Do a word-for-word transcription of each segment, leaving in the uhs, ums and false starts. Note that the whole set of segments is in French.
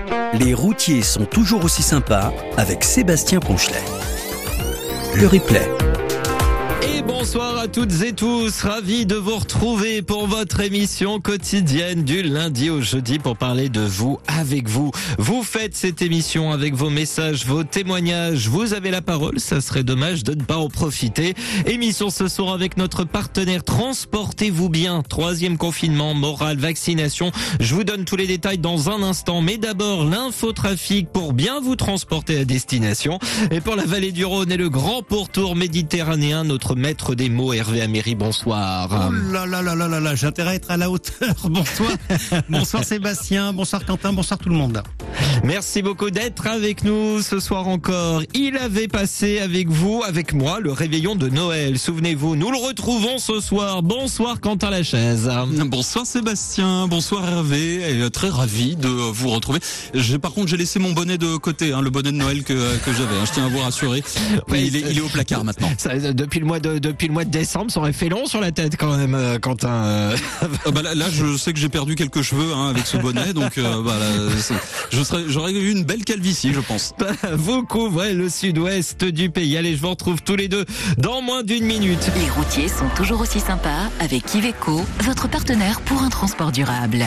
Les routiers sont toujours aussi sympas avec Sébastien Ponchelet. Le replay. Bonsoir à toutes et tous, ravi de vous retrouver pour votre émission quotidienne du lundi au jeudi pour parler de vous, avec vous. Vous faites cette émission avec vos messages, vos témoignages, vous avez la parole, ça serait dommage de ne pas en profiter. Émission ce soir avec notre partenaire Transportez-vous bien, troisième confinement, morale, vaccination. Je vous donne tous les détails dans un instant, mais d'abord l'infotrafic pour bien vous transporter à destination. Et pour la vallée du Rhône et le grand pourtour méditerranéen, notre maître des mots, Hervé Améry, bonsoir. Oh là là là là là là, j'ai intérêt à être à la hauteur. Bonsoir. Bonsoir Sébastien, bonsoir Quentin, bonsoir tout le monde. Merci beaucoup d'être avec nous ce soir encore. Il avait passé avec vous, avec moi, le réveillon de Noël. Souvenez-vous, nous le retrouvons ce soir. Bonsoir Quentin Lachaise. Bonsoir Sébastien, bonsoir Hervé. Et très ravi de vous retrouver. J'ai, par contre, j'ai laissé mon bonnet de côté, hein, le bonnet de Noël que, que j'avais. Hein, je tiens à vous rassurer. Oui, il, est, il est au placard maintenant. Ça, depuis le mois de depuis le mois de décembre, ça aurait fait long sur la tête quand même, euh, Quentin. Euh... Ah bah là, là, je sais que j'ai perdu quelques cheveux hein, avec ce bonnet, donc euh, bah, là, je serais, j'aurais eu une belle calvitie, je pense. Vous couvrez le sud-ouest du pays. Allez, je vous retrouve tous les deux dans moins d'une minute. Les routiers sont toujours aussi sympas avec Iveco, votre partenaire pour un transport durable.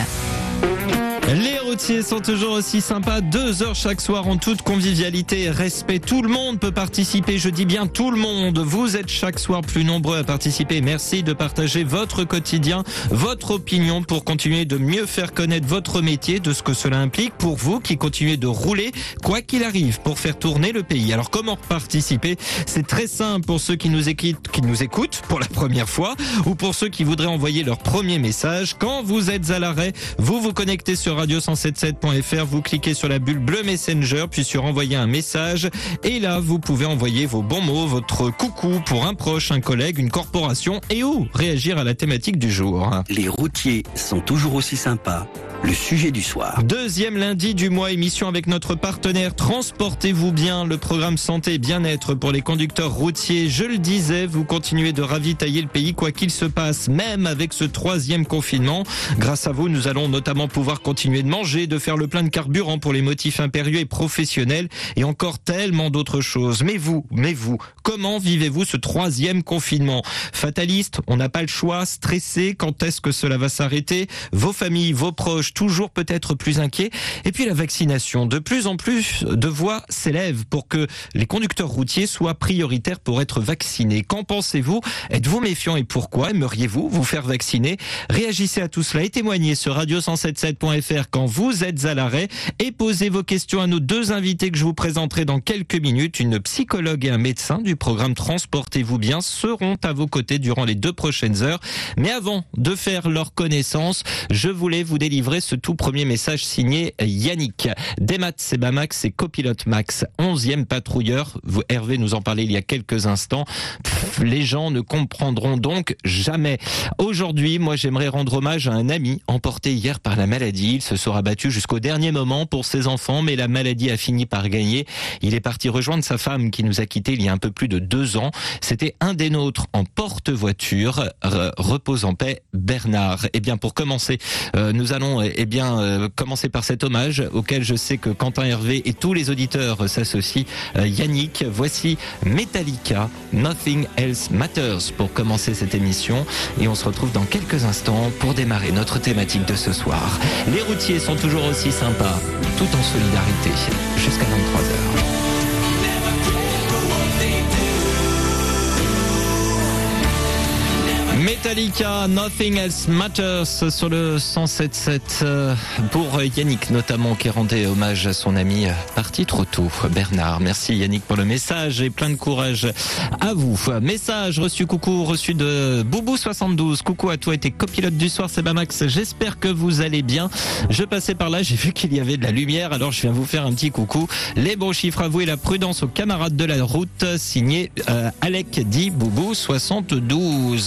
Les routiers sont toujours aussi sympas, deux heures chaque soir en toute convivialité et respect. Tout le monde peut participer, je dis bien tout le monde. Vous êtes chaque soir plus nombreux à participer. Merci de partager votre quotidien, votre opinion pour continuer de mieux faire connaître votre métier, de ce que cela implique pour vous qui continuez de rouler, quoi qu'il arrive, pour faire tourner le pays. Alors comment participer? C'est très simple pour ceux qui nous écoutent, qui nous écoutent pour la première fois ou pour ceux qui voudraient envoyer leur premier message. Quand vous êtes à l'arrêt, vous vous connectez sur radio cent soixante-dix-sept point f r, vous cliquez sur la bulle bleue Messenger, puis sur envoyer un message. Et là, vous pouvez envoyer vos bons mots, votre coucou pour un proche, un collègue, une corporation et ou réagir à la thématique du jour. Les routiers sont toujours aussi sympas. Le sujet du soir. Deuxième lundi du mois, émission avec notre partenaire Transportez-vous bien, le programme santé et bien-être pour les conducteurs routiers. Je le disais, vous continuez de ravitailler le pays quoi qu'il se passe, même avec ce troisième confinement. Grâce à vous, nous allons notamment pouvoir continuer de manger, de faire le plein de carburant pour les motifs impérieux et professionnels et encore tellement d'autres choses. Mais vous, mais vous, comment vivez-vous ce troisième confinement? Fataliste, on n'a pas le choix, stressé, quand est-ce que cela va s'arrêter? Vos familles, vos proches, toujours peut-être plus inquiets. Et puis la vaccination. De plus en plus de voix s'élèvent pour que les conducteurs routiers soient prioritaires pour être vaccinés. Qu'en pensez-vous? Êtes-vous méfiant et pourquoi? Aimeriez-vous vous faire vacciner? Réagissez à tout cela et témoignez sur radio cent soixante-dix-sept point f r quand vous êtes à l'arrêt et posez vos questions à nos deux invités que je vous présenterai dans quelques minutes. Une psychologue et un médecin du programme Transportez-vous bien seront à vos côtés durant les deux prochaines heures. Mais avant de faire leur connaissance, je voulais vous délivrer ce tout premier message signé Yannick. Demat Sebamax et copilote Max, onzième patrouilleur. Vous, Hervé nous en parlait il y a quelques instants. Pff, les gens ne comprendront donc jamais. Aujourd'hui, moi j'aimerais rendre hommage à un ami emporté hier par la maladie. Il se sera battu jusqu'au dernier moment pour ses enfants, mais la maladie a fini par gagner. Il est parti rejoindre sa femme qui nous a quittés il y a un peu plus de deux ans. C'était un des nôtres en porte-voiture. Repose en paix, Bernard. Eh bien, pour commencer, euh, nous allons eh bien euh, commencer par cet hommage auquel je sais que Quentin, Hervé et tous les auditeurs s'associent. Euh, Yannick, voici Metallica, Nothing Else Matters pour commencer cette émission et on se retrouve dans quelques instants pour démarrer notre thématique de ce soir. Les routiers sont toujours aussi sympas, tout en solidarité, jusqu'à vingt-trois heures. Metallica, Nothing Else Matters sur le cent sept sept pour Yannick notamment qui rendait hommage à son ami parti trop tôt, Bernard. Merci Yannick pour le message et plein de courage à vous. Message reçu, coucou reçu de Boubou soixante-douze. Coucou à toi et tes copilotes du soir, c'est Bamax. J'espère que vous allez bien. Je passais par là, j'ai vu qu'il y avait de la lumière, alors je viens vous faire un petit coucou. Les bons chiffres à vous et la prudence aux camarades de la route. Signé euh, Alec dit Boubou soixante-douze. Merci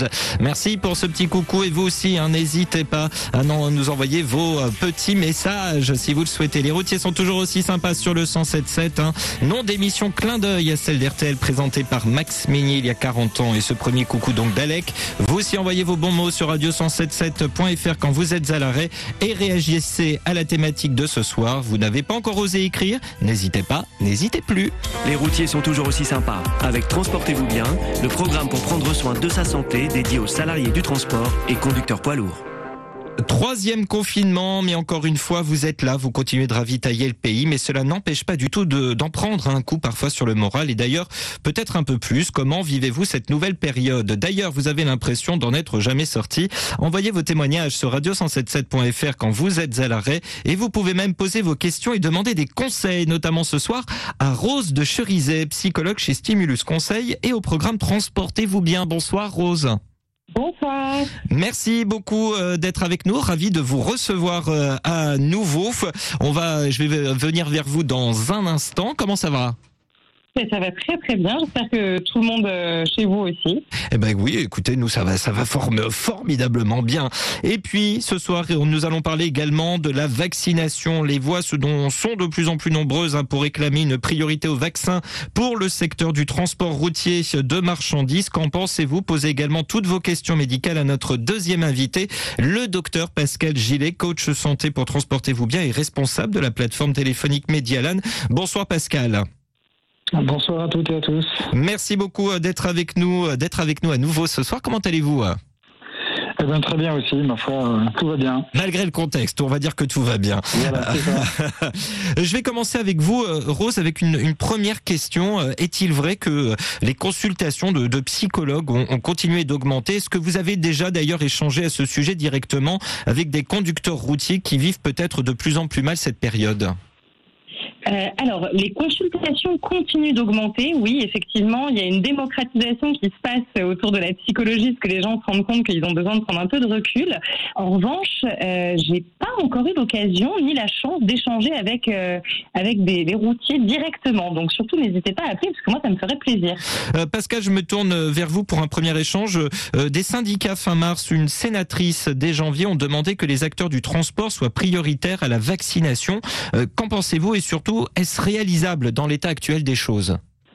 Merci pour ce petit coucou et vous aussi, hein, n'hésitez pas à nous envoyer vos euh, petits messages si vous le souhaitez. Les routiers sont toujours aussi sympas sur le cent sept virgule sept. Hein. Nom d'émission clin d'œil à celle d'R T L présentée par Max Meignier il y a quarante ans et ce premier coucou donc d'Alec. Vous aussi envoyez vos bons mots sur radio cent sept virgule sept point f r quand vous êtes à l'arrêt et réagissez à la thématique de ce soir. Vous n'avez pas encore osé écrire? N'hésitez pas, n'hésitez plus. Les routiers sont toujours aussi sympas. Avec Transportez-vous bien, le programme pour prendre soin de sa santé dédié aux salariés du transport et conducteurs poids lourds. Troisième confinement, mais encore une fois, vous êtes là, vous continuez de ravitailler le pays, mais cela n'empêche pas du tout de, d'en prendre un coup parfois sur le moral et d'ailleurs, peut-être un peu plus. Comment vivez-vous cette nouvelle période? D'ailleurs, vous avez l'impression d'en être jamais sorti. Envoyez vos témoignages sur radio cent sept virgule sept point f r quand vous êtes à l'arrêt et vous pouvez même poser vos questions et demander des conseils, notamment ce soir à Rose de Cherizet, psychologue chez Stimulus Conseil et au programme Transportez-vous bien. Bonsoir Rose. Bonsoir. Merci beaucoup d'être avec nous. Ravi de vous recevoir à nouveau. On va, je vais venir vers vous dans un instant. Comment ça va ? Ça va très très bien. J'espère que tout le monde euh, chez vous aussi. Eh ben oui, écoutez, nous ça va, ça va form- formidablement bien. Et puis ce soir, nous allons parler également de la vaccination. Les voix sont de plus en plus nombreuses hein, pour réclamer une priorité au vaccin pour le secteur du transport routier de marchandises. Qu'en pensez-vous ? Posez également toutes vos questions médicales à notre deuxième invité, le docteur Pascal Gillet, coach santé pour Transportez-vous bien et responsable de la plateforme téléphonique Medialan. Bonsoir Pascal. Bonsoir à toutes et à tous. Merci beaucoup d'être avec nous, d'être avec nous à nouveau ce soir. Comment allez-vous ? Eh bien, très bien aussi, ma foi, tout va bien. Malgré le contexte, on va dire que tout va bien. Voilà, c'est ça. Je vais commencer avec vous, Rose, avec une, une première question. Est-il vrai que les consultations de, de psychologues ont, ont continué d'augmenter ? Est-ce que vous avez déjà d'ailleurs échangé à ce sujet directement avec des conducteurs routiers qui vivent peut-être de plus en plus mal cette période ? Euh, alors, les consultations continuent d'augmenter. Oui, effectivement, il y a une démocratisation qui se passe autour de la psychologie, parce que les gens se rendent compte qu'ils ont besoin de prendre un peu de recul. En revanche, euh, j'ai pas encore eu l'occasion ni la chance d'échanger avec euh, avec des, des routiers directement. Donc, surtout, n'hésitez pas à appeler, parce que moi, ça me ferait plaisir. Euh, Pascal, je me tourne vers vous pour un premier échange. Euh, des syndicats fin mars, une sénatrice dès janvier ont demandé que les acteurs du transport soient prioritaires à la vaccination. Euh, qu'en pensez-vous et surtout, est-ce réalisable dans l'état actuel des choses ?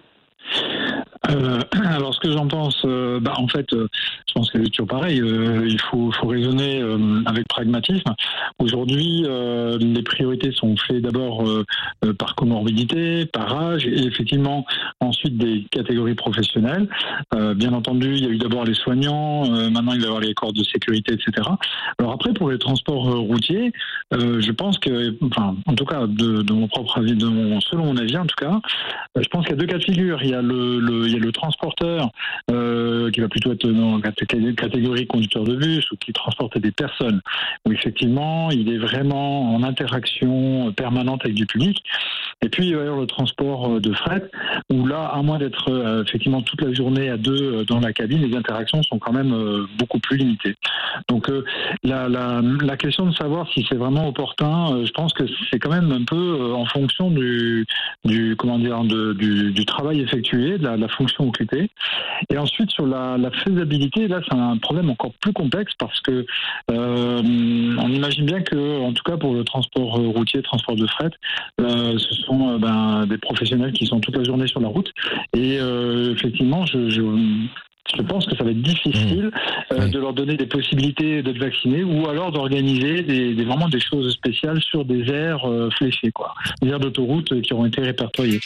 Euh, alors ce que j'en pense, euh, bah en fait, euh, je pense que c'est toujours pareil. Euh, il faut, faut raisonner euh, avec pragmatisme. Aujourd'hui, euh, les priorités sont faites d'abord euh, euh, par comorbidité, par âge, et effectivement ensuite des catégories professionnelles. Euh, bien entendu, il y a eu d'abord les soignants. Euh, maintenant, il va y avoir les corps de sécurité, et cetera. Alors après, pour les transports euh, routiers, euh, je pense que, enfin, en tout cas, de, de mon propre avis, de mon, selon mon avis, en tout cas, euh, je pense qu'il y a deux cas de figure. Il y a le, le il y a le transporteur euh, qui va plutôt être dans la catégorie conducteur de bus ou qui transporte des personnes, où effectivement il est vraiment en interaction permanente avec du public. Et puis il va y avoir le transport de fret, où là, à moins d'être euh, effectivement toute la journée à deux dans la cabine, les interactions sont quand même euh, beaucoup plus limitées. Donc euh, la, la, la question de savoir si c'est vraiment opportun, euh, je pense que c'est quand même un peu euh, en fonction du, du comment dire, de, du, du travail effectué, de la, la fonction occupée. Et ensuite sur la, la faisabilité, là c'est un problème encore plus complexe parce que euh, on imagine bien que, en tout cas pour le transport routier, transport de fret, euh, ce sont euh, ben, des professionnels qui sont toute la journée sur la route. Et euh, effectivement, je, je Je pense que ça va être difficile euh, de leur donner des possibilités d'être vaccinés ou alors d'organiser des, des, vraiment des choses spéciales sur des aires euh, fléchées, quoi. Des aires d'autoroute qui auront été répertoriées.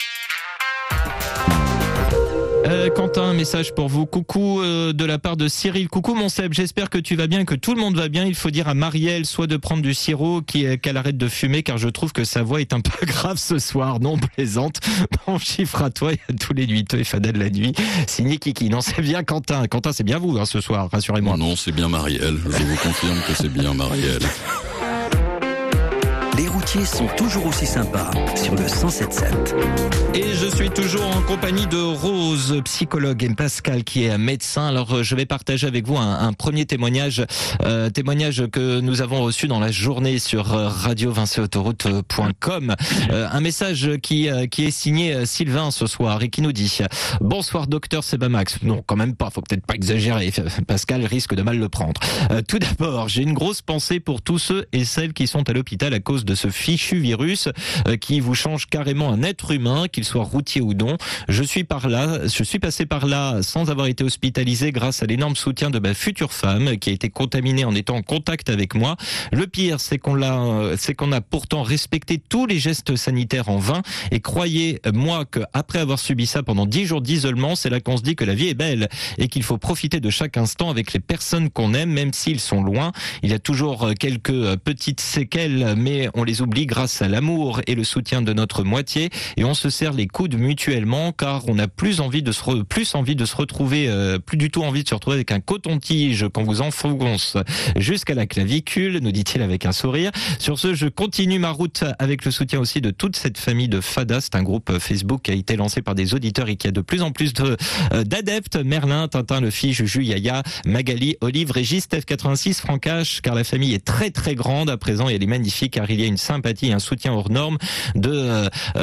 Euh, Quentin, un message pour vous. Coucou euh, de la part de Cyril. Coucou mon Seb, j'espère que tu vas bien, que tout le monde va bien. Il faut dire à Marielle soit de prendre du sirop, qu'elle arrête de fumer, car je trouve que sa voix est un peu grave ce soir. Non, plaisante. Bon chiffre à toi et à tous les nuiteux et fadets de la nuit. Signé Kiki. Non, c'est bien Quentin. Quentin, c'est bien vous hein, ce soir, rassurez-moi. Non, c'est bien Marielle. Je vous confirme que c'est bien Marielle. Les routiers sont toujours aussi sympas sur le cent sept sept. Et je suis toujours en compagnie de Rose, psychologue, et Pascal qui est médecin. Alors je vais partager avec vous un, un premier témoignage, euh, témoignage que nous avons reçu dans la journée sur radio vinci autoroute point com. Euh, un message qui, euh, qui est signé Sylvain ce soir et qui nous dit « Bonsoir docteur Sebamax ». Non, quand même pas, faut peut-être pas exagérer. Pascal risque de mal le prendre. Euh, tout d'abord, j'ai une grosse pensée pour tous ceux et celles qui sont à l'hôpital à cause de ce fichu virus euh, qui vous change carrément un être humain, qu'il soit routier ou non. Je suis par là, je suis passé par là sans avoir été hospitalisé grâce à l'énorme soutien de ma future femme qui a été contaminée en étant en contact avec moi. Le pire, c'est qu'on l'a, c'est qu'on a pourtant respecté tous les gestes sanitaires en vain. Et croyez-moi qu'après avoir subi ça pendant dix jours d'isolement, c'est là qu'on se dit que la vie est belle et qu'il faut profiter de chaque instant avec les personnes qu'on aime, même s'ils sont loin. Il y a toujours quelques petites séquelles, mais on les oublie grâce à l'amour et le soutien de notre moitié, et on se serre les coudes mutuellement car on a plus envie de se re, plus envie de se retrouver, euh, plus du tout envie de se retrouver avec un coton-tige qu'on vous enfonce jusqu'à la clavicule, nous dit-il avec un sourire. Sur ce, je continue ma route avec le soutien aussi de toute cette famille de Fada. C'est un groupe Facebook qui a été lancé par des auditeurs et qui a de plus en plus de, euh, d'adeptes. Merlin, Tintin, Luffy, Juju, Yaya, Magali, Olive, Régis, Steph quatre-vingt-six, Francache, car la famille est très très grande à présent et elle est magnifique car il y a une sympathie et un soutien hors norme de euh,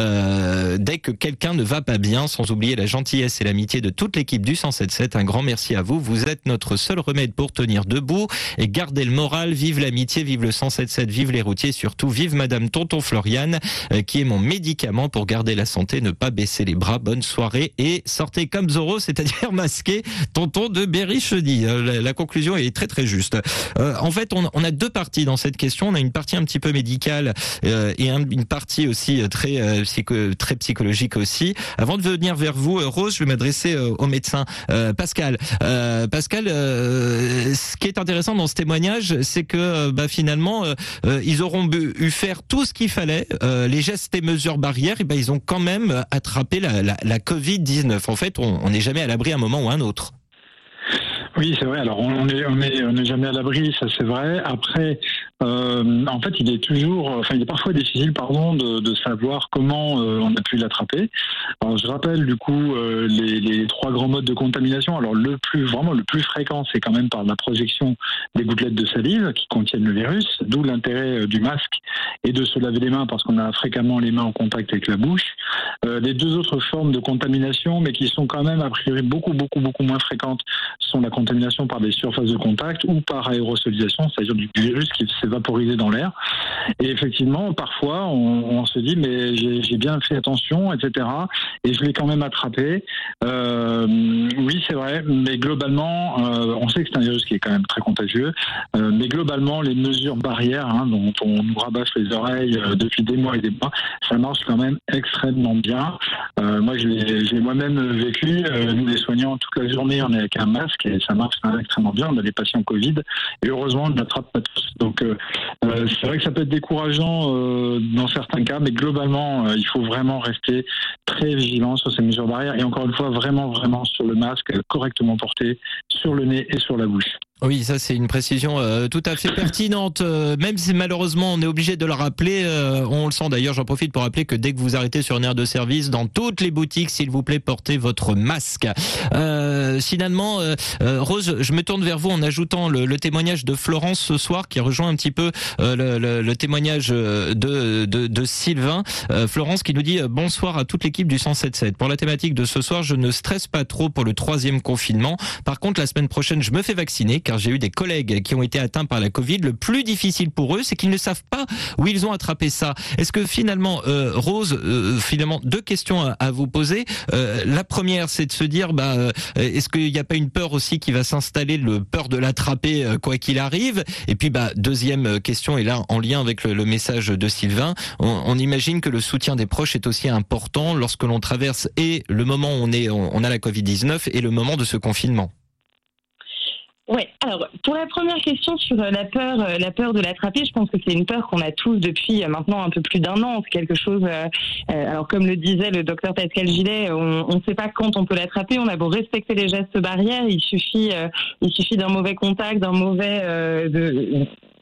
euh, dès que quelqu'un ne va pas bien, sans oublier la gentillesse et l'amitié de toute l'équipe du cent sept sept. Un grand merci à vous, vous êtes notre seul remède pour tenir debout et garder le moral. Vive l'amitié, vive le cent sept sept, vive les routiers, surtout vive Madame Tonton Floriane euh, qui est mon médicament pour garder la santé, ne pas baisser les bras. Bonne soirée et sortez comme Zorro, c'est-à-dire masqué, Tonton de Berry-Cheny. Euh, la, la conclusion est très très juste. Euh, en fait, on, on a deux parties dans cette question. On a une partie un petit peu médicale euh, et un, une partie aussi très euh, psycho, très psychologique aussi. Avant de venir vers vous, euh, Rose, je vais m'adresser euh, au médecin euh, Pascal. Euh, Pascal, euh, ce qui est intéressant dans ce témoignage, c'est que euh, bah, finalement, euh, euh, ils auront bu, eu faire tout ce qu'il fallait, euh, les gestes et mesures barrières, et ben bah, ils ont quand même attrapé la, la, la covid dix-neuf. En fait, on n'est jamais à l'abri à un moment ou à un autre. Oui, c'est vrai. Alors, on est, on est, on n'est jamais à l'abri, ça c'est vrai. Après, euh, en fait, il est toujours, enfin, il est parfois difficile, pardon, de, de savoir comment euh, on a pu l'attraper. Alors, je rappelle du coup euh, les, les trois grands modes de contamination. Alors, le plus, vraiment, le plus fréquent, c'est quand même par la projection des gouttelettes de salive qui contiennent le virus. D'où l'intérêt euh, du masque et de se laver les mains parce qu'on a fréquemment les mains en contact avec la bouche. Euh, les deux autres formes de contamination, mais qui sont quand même a priori beaucoup, beaucoup, beaucoup moins fréquentes, sont la contamination par des surfaces de contact ou par aérosolisation, c'est-à-dire du virus qui s'est vaporisé dans l'air. Et effectivement, parfois, on, on se dit, mais j'ai, j'ai bien fait attention, et cetera. Et je l'ai quand même attrapé. Euh, oui, c'est vrai, mais globalement, euh, on sait que c'est un virus qui est quand même très contagieux. Euh, mais globalement, les mesures barrières, hein, dont on nous rabâche les oreilles euh, depuis des mois et des mois, ça marche quand même extrêmement bien. Euh, moi, je l'ai, je l'ai moi-même vécu. Euh, nous, les soignants, toute la journée, on est avec un masque et ça marche quand même extrêmement bien. On a des patients Covid et heureusement, on ne l'attrape pas tous. Donc, euh, euh, c'est vrai que ça peut être décourageant euh, dans certains cas, mais globalement, euh, il faut vraiment rester très vigilant sur ces mesures barrières et encore une fois, vraiment, vraiment sur le masque correctement porté, sur le nez et sur la bouche. Oui, ça c'est une précision euh, tout à fait pertinente, euh, même si malheureusement on est obligé de le rappeler, euh, on le sent d'ailleurs, j'en profite pour rappeler que dès que vous arrêtez sur une aire de service, dans toutes les boutiques, s'il vous plaît, portez votre masque. Euh, finalement, euh, euh, Rose, je me tourne vers vous en ajoutant le, le témoignage de Florence ce soir, qui rejoint un petit peu euh, le, le, le témoignage de, de, de Sylvain. Euh, Florence qui nous dit euh, « Bonsoir à toute l'équipe du cent sept sept. Pour la thématique de ce soir, je ne stresse pas trop pour le troisième confinement. Par contre, la semaine prochaine, je me fais vacciner, car j'ai eu des collègues qui ont été atteints par la Covid. Le plus difficile pour eux, c'est qu'ils ne savent pas où ils ont attrapé ça. Est-ce que finalement, euh, Rose, euh, finalement, deux questions à, à vous poser. Euh, la première, c'est de se dire, bah, euh, est-ce qu'il n'y a pas une peur aussi qui va s'installer, le peur de l'attraper euh, quoi qu'il arrive? Et puis, bah, deuxième question, et là, en lien avec le, le message de Sylvain, on, on imagine que le soutien des proches est aussi important lorsque l'on traverse et le moment où on est, on, on a la Covid dix-neuf et le moment de ce confinement. Oui, alors pour la première question sur la peur, la peur de l'attraper, je pense que c'est une peur qu'on a tous depuis maintenant un peu plus d'un an. C'est quelque chose. Euh, alors comme le disait le docteur Pascal Gillet, on ne sait pas quand on peut l'attraper. On a beau respecter les gestes barrières, il suffit, euh, il suffit d'un mauvais contact, d'un mauvais, euh, de,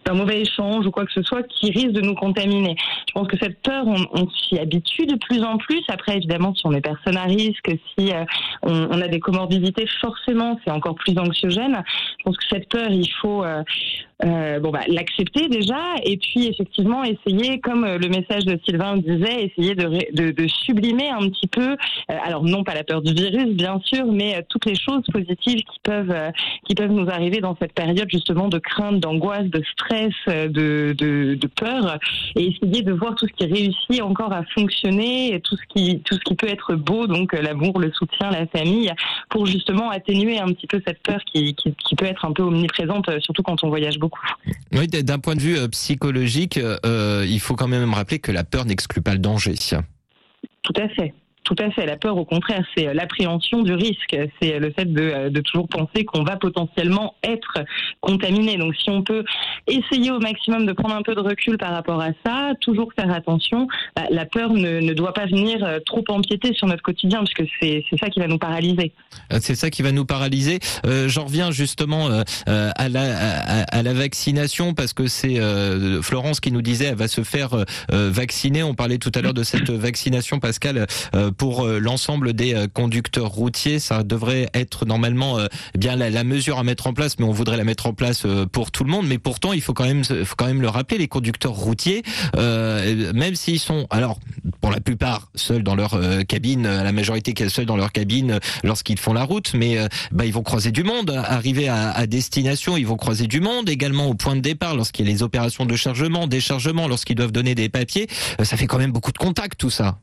d'un mauvais échange ou quoi que ce soit qui risque de nous contaminer. Je pense que cette peur, on, on s'y habitue de plus en plus. Après, évidemment, si on est personne à risque, si euh, on, on a des comorbidités, forcément, c'est encore plus anxiogène. Je pense que cette peur, il faut euh, euh, bon bah l'accepter déjà, et puis effectivement essayer, comme le message de Sylvain disait, essayer de, de, de sublimer un petit peu. Euh, alors non pas la peur du virus, bien sûr, mais euh, toutes les choses positives qui peuvent euh, qui peuvent nous arriver dans cette période justement de crainte, d'angoisse, de stress, de, de, de peur, et essayer de voir tout ce qui réussit encore à fonctionner, et tout ce qui tout ce qui peut être beau, donc l'amour, le soutien, la famille, pour justement atténuer un petit peu cette peur qui, qui, qui peut être un peu omniprésente, surtout quand on voyage beaucoup. Oui, d'un point de vue psychologique, euh, il faut quand même rappeler que la peur n'exclut pas le danger. Tout à fait. Tout à fait. La peur, au contraire, c'est l'appréhension du risque. C'est le fait de, de toujours penser qu'on va potentiellement être contaminé. Donc, si on peut essayer au maximum de prendre un peu de recul par rapport à ça, toujours faire attention, bah, la peur ne, ne doit pas venir trop empiéter sur notre quotidien, parce que c'est, c'est ça qui va nous paralyser. C'est ça qui va nous paralyser. Euh, j'en reviens justement euh, à, la, à, à la vaccination, parce que c'est euh, Florence qui nous disait elle va se faire euh, vacciner. On parlait tout à l'heure de cette vaccination, Pascal, euh, pour l'ensemble des conducteurs routiers. Ça devrait être normalement euh, bien la, la mesure à mettre en place, mais on voudrait la mettre en place euh, pour tout le monde. Mais pourtant, il faut quand même, faut quand même le rappeler, les conducteurs routiers, euh, même s'ils sont, alors pour la plupart seuls dans leur euh, cabine, la majorité seuls dans leur cabine lorsqu'ils font la route, mais euh, bah, ils vont croiser du monde, arriver à, à destination, ils vont croiser du monde, également au point de départ, lorsqu'il y a les opérations de chargement, déchargement, lorsqu'ils doivent donner des papiers, euh, ça fait quand même beaucoup de contacts tout ça.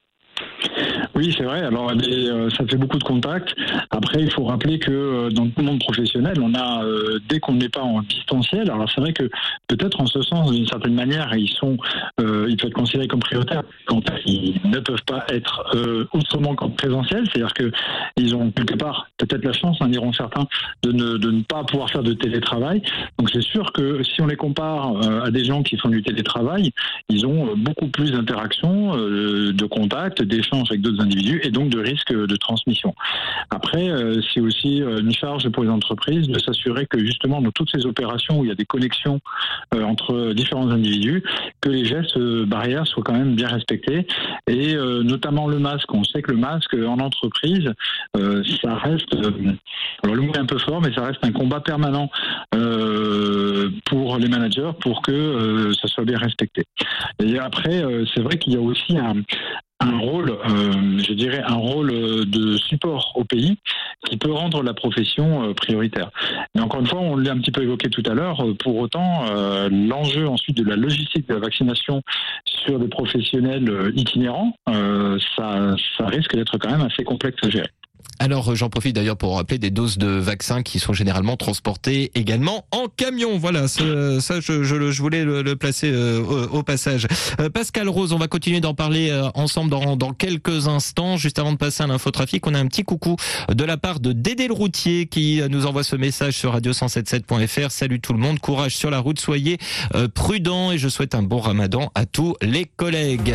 Oui, c'est vrai. Alors, les, euh, ça fait beaucoup de contacts. Après, il faut rappeler que euh, dans le monde professionnel, on a, euh, dès qu'on n'est pas en distanciel, alors c'est vrai que peut-être en ce sens, d'une certaine manière, ils sont, euh, ils peuvent être considérés comme prioritaires quand ils ne peuvent pas être euh, autrement qu'en présentiel. C'est-à-dire que ils ont quelque part peut-être la chance, en diront certains, de ne, de ne pas pouvoir faire de télétravail. Donc, c'est sûr que si on les compare euh, à des gens qui font du télétravail, ils ont euh, beaucoup plus d'interactions, euh, de contacts, d'échanges avec d'autres individus, et donc de risque de transmission. Après, euh, c'est aussi euh, une charge pour les entreprises de s'assurer que justement dans toutes ces opérations où il y a des connexions euh, entre différents individus, que les gestes euh, barrières soient quand même bien respectés, et euh, notamment le masque. On sait que le masque en entreprise, euh, ça reste, euh, alors le mot est un peu fort, mais ça reste un combat permanent euh, pour les managers pour que euh, ça soit bien respecté. Et après, euh, c'est vrai qu'il y a aussi un un rôle, euh, je dirais, un rôle de support au pays qui peut rendre la profession euh, prioritaire. Mais encore une fois, on l'a un petit peu évoqué tout à l'heure, pour autant, euh, l'enjeu ensuite de la logistique de la vaccination sur des professionnels euh, itinérants, euh, ça, ça risque d'être quand même assez complexe à gérer. Alors j'en profite d'ailleurs pour rappeler des doses de vaccins qui sont généralement transportées également en camion. Voilà, ça, ça je, je, je voulais le, le placer euh, au, au passage. Euh, Pascal, Rose, on va continuer d'en parler euh, ensemble dans, dans quelques instants. Juste avant de passer à l'infotrafic, on a un petit coucou de la part de Dédé le routier qui nous envoie ce message sur radio cent soixante-dix-sept point f r. Salut tout le monde, courage sur la route, soyez euh, prudents, et je souhaite un bon ramadan à tous les collègues.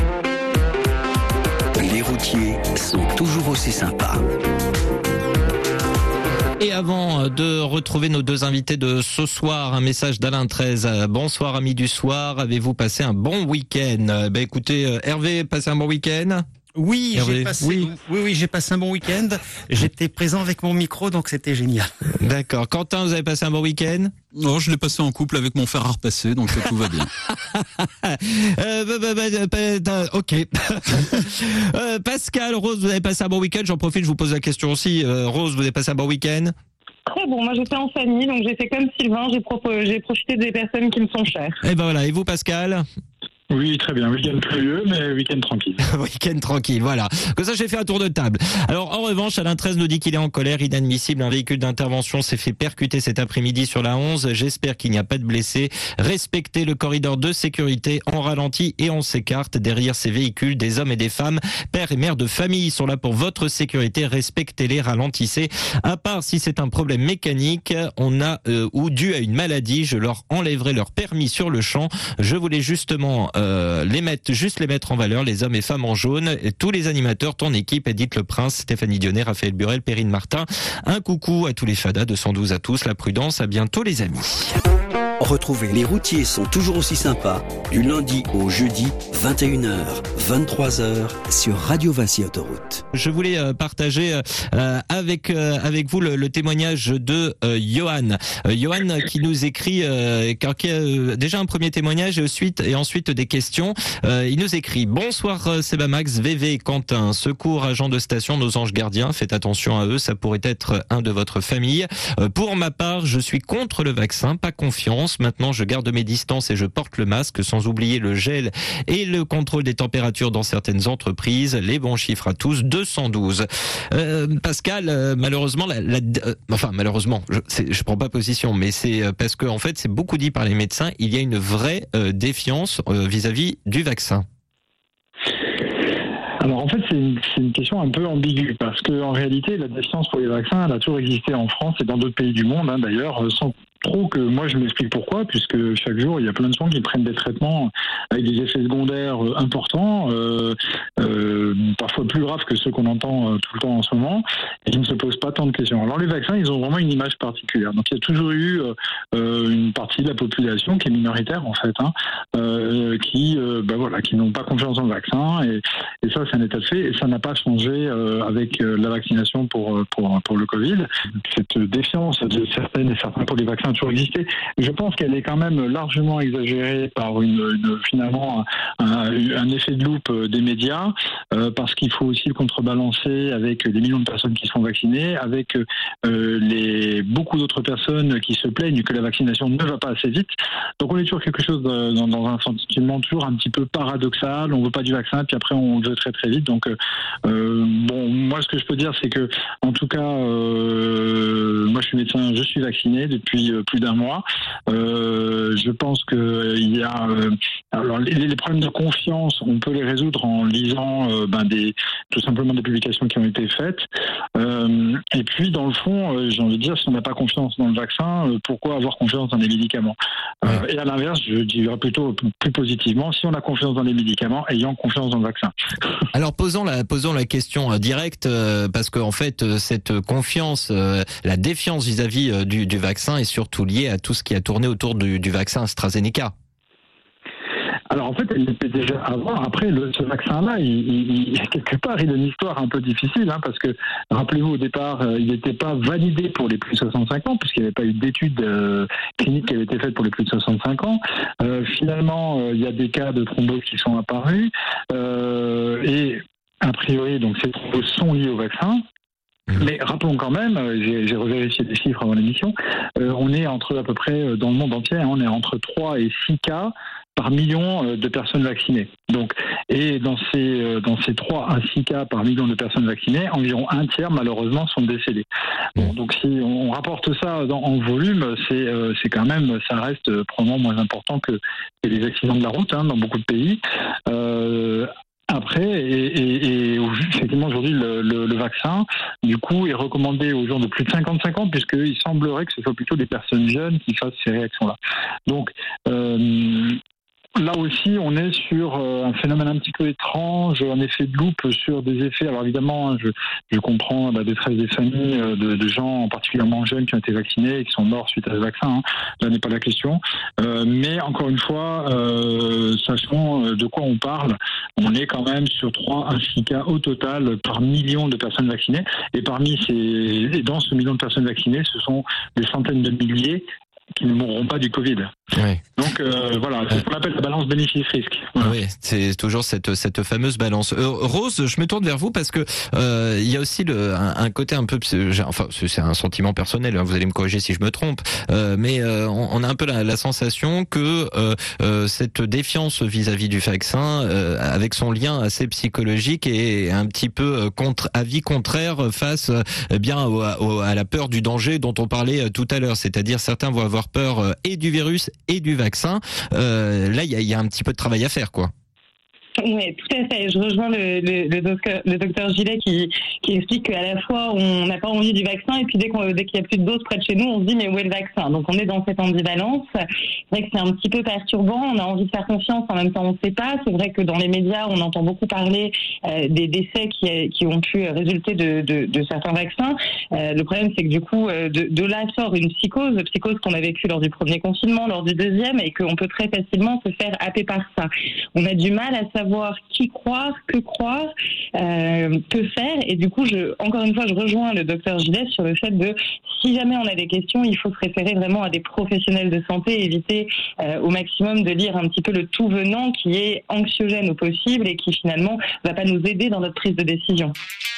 Les routiers sont toujours aussi sympas. Et avant de retrouver nos deux invités de ce soir, un message d'Alain treize. Bonsoir amis du soir, avez-vous passé un bon week-end? Ben écoutez, Hervé, passé un bon week-end? Oui, Hervé, j'ai passé, oui. oui, oui, j'ai passé un bon week-end. J'étais présent avec mon micro, donc c'était génial. D'accord. Quentin, vous avez passé un bon week-end? Non, je l'ai passé en couple avec mon fer à repasser, donc tout va bien. euh, bah, bah, bah, bah, ok. euh, Pascal, Rose, vous avez passé un bon week-end? J'en profite, je vous pose la question aussi. Euh, Rose, vous avez passé un bon week-end? Très bon, moi j'étais en famille, donc j'ai fait comme Sylvain, j'ai, pro- j'ai profité des personnes qui me sont chères. Et ben voilà, et vous Pascal? Oui, très bien. Week-end pluvieux, mais week-end tranquille. Week-end tranquille, voilà. Comme ça, j'ai fait un tour de table. Alors, en revanche, Alain treize nous dit qu'il est en colère, inadmissible. Un véhicule d'intervention s'est fait percuter cet après-midi sur la onze. J'espère qu'il n'y a pas de blessés. Respectez le corridor de sécurité. On ralentit et on s'écarte. Derrière ces véhicules, des hommes et des femmes, pères et mères de famille sont là pour votre sécurité. Respectez-les, ralentissez. À part si c'est un problème mécanique, on a euh, ou dû à une maladie, je leur enlèverai leur permis sur le champ. Je voulais justement Euh, les mettre, juste les mettre en valeur, les hommes et femmes en jaune, et tous les animateurs, ton équipe, Edith Le Prince, Stéphanie Dionnet, Raphaël Burel, Perrine Martin. Un coucou à tous les fadas de cent douze à tous, la prudence, à bientôt les amis. Retrouvez Les routiers sont toujours aussi sympas du lundi au jeudi, vingt et une heures, vingt-trois heures sur Radio Vinci Autoroute. Je voulais euh, partager euh, avec euh, avec vous le, le témoignage de euh, Johan. Euh, Johan qui nous écrit euh, qui a euh, déjà un premier témoignage et ensuite et ensuite des questions. Euh, il nous écrit: bonsoir euh, Sebamax, V V et Quentin, secours agents de station, nos anges gardiens, faites attention à eux, ça pourrait être un de votre famille. Euh, pour ma part, je suis contre le vaccin, pas confiance. Maintenant, je garde mes distances et je porte le masque, sans oublier le gel et le contrôle des températures dans certaines entreprises. Les bons chiffres à tous, deux cent douze. Euh, Pascal, euh, malheureusement, la, la, euh, enfin malheureusement, je, c'est, je prends pas position, mais c'est parce que en fait, c'est beaucoup dit par les médecins. Il y a une vraie euh, défiance euh, vis-à-vis du vaccin. Alors en fait, c'est une, c'est une question un peu ambiguë parce que en réalité, la défiance pour les vaccins, elle a toujours existé en France et dans d'autres pays du monde, hein, d'ailleurs, sans trop que moi je m'explique pourquoi, puisque chaque jour il y a plein de gens qui prennent des traitements avec des effets secondaires importants, euh, euh, parfois plus graves que ceux qu'on entend tout le temps en ce moment, et qui ne se posent pas tant de questions. Alors les vaccins, ils ont vraiment une image particulière. Donc il y a toujours eu euh, une partie de la population qui est minoritaire en fait, hein, euh, qui, euh, ben voilà, qui n'ont pas confiance dans le vaccin, et, et ça c'est un état de fait, et ça n'a pas changé euh, avec euh, la vaccination pour pour pour le Covid. Cette défiance de certaines et certains pour les vaccins a toujours existé. Je pense qu'elle est quand même largement exagérée par une, une finalement un, un effet de loupe des médias, euh, parce qu'il faut aussi le contrebalancer avec des millions de personnes qui sont vaccinées, avec euh, les beaucoup d'autres personnes qui se plaignent que la vaccination ne va pas assez vite. Donc on est toujours quelque chose de, dans, dans un sentiment toujours un petit peu paradoxal. On veut pas du vaccin, puis après on le veut très très vite. Donc euh, bon, moi ce que je peux dire, c'est que en tout cas, euh, moi je suis médecin, je suis vacciné depuis plus d'un mois. Euh, je pense que il y a euh, alors les, les problèmes de confiance, on peut les résoudre en lisant euh, ben des tout simplement des publications qui ont été faites. Euh, et puis dans le fond, euh, j'ai envie de dire, si on n'a pas confiance dans le vaccin, euh, pourquoi avoir confiance dans les médicaments? euh, Et à l'inverse, je dirais plutôt plus positivement, si on a confiance dans les médicaments, ayant confiance dans le vaccin. Alors posons la posons la question euh, directe, euh, parce que en fait euh, cette confiance, euh, la défiance vis-à-vis euh, du, du vaccin est surtout lié à tout ce qui a tourné autour du, du vaccin AstraZeneca. Alors en fait, elle était déjà avant. Après, le, ce vaccin-là, il, il, il, quelque part, il a une histoire un peu difficile, hein, parce que, rappelez-vous, au départ, euh, il n'était pas validé pour les plus de soixante-cinq ans, puisqu'il n'y avait pas eu d'études euh, cliniques qui avaient été faites pour les plus de soixante-cinq ans. Euh, finalement, euh, il y a des cas de thrombose qui sont apparus, euh, et a priori, donc ces thromboses sont liées au vaccin. Mais rappelons quand même, j'ai, j'ai revérifié les chiffres avant l'émission, euh, on est entre à peu près, dans le monde entier, hein, on est entre trois et six cas par million de personnes vaccinées. Donc, et dans ces, dans ces trois à six cas par million de personnes vaccinées, environ un tiers, malheureusement, sont décédés. Bon, donc si on rapporte ça dans, en volume, c'est, euh, c'est quand même, ça reste probablement moins important que, que les accidents de la route, hein, dans beaucoup de pays. Euh, Après, et, et, et effectivement aujourd'hui le, le, le vaccin, du coup, est recommandé aux gens de plus de cinquante-cinq ans, puisqu'il semblerait que ce soit plutôt des personnes jeunes qui fassent ces réactions-là. Donc, euh, là aussi, on est sur un phénomène un petit peu étrange, un effet de loupe sur des effets. Alors évidemment, je, je comprends la détresse des familles de, de gens particulièrement jeunes qui ont été vaccinés et qui sont morts suite à ce vaccin. Hein. Là n'est pas la question. Euh, mais encore une fois, euh, sachant de quoi on parle, on est quand même sur trois à six cas au total par million de personnes vaccinées. Et parmi ces, et dans ce million de personnes vaccinées, ce sont des centaines de milliers qui ne mourront pas du Covid. Oui. Donc euh, voilà, c'est ce qu'on appelle la balance bénéfice-risque. Voilà. Oui, c'est toujours cette cette fameuse balance. Euh, Rose, je me tourne vers vous parce que euh, il y a aussi le, un, un côté un peu, enfin c'est un sentiment personnel. Hein, vous allez me corriger si je me trompe, euh, mais euh, on, on a un peu la, la sensation que euh, euh, cette défiance vis-à-vis du vaccin, euh, avec son lien assez psychologique, est un petit peu contre avis contraire face euh, bien au, au, à la peur du danger dont on parlait tout à l'heure. C'est-à-dire certains vont avoir peur euh, et du virus et du vaccin. Euh, là, il y a, y a un petit peu de travail à faire, quoi. Oui, tout à fait. Je rejoins le, le, le, docteur, le docteur Gillet qui, qui explique qu'à la fois on n'a pas envie du vaccin et puis dès, qu'on, dès qu'il n'y a plus de doses près de chez nous, on se dit mais où est le vaccin? Donc on est dans cette ambivalence. C'est vrai que c'est un petit peu perturbant. On a envie de faire confiance, en même temps on ne sait pas. C'est vrai que dans les médias, on entend beaucoup parler euh, des décès qui, qui ont pu résulter de, de, de certains vaccins. Euh, le problème, c'est que du coup, de, de là sort une psychose, psychose qu'on a vécue lors du premier confinement, lors du deuxième, et qu'on peut très facilement se faire happer par ça. On a du mal à savoir qui croire, que croire, euh, que faire, et du coup, je, encore une fois, je rejoins le docteur Gillet sur le fait de, si jamais on a des questions, il faut se référer vraiment à des professionnels de santé, éviter euh, au maximum de lire un petit peu le tout venant qui est anxiogène au possible et qui finalement va pas nous aider dans notre prise de décision.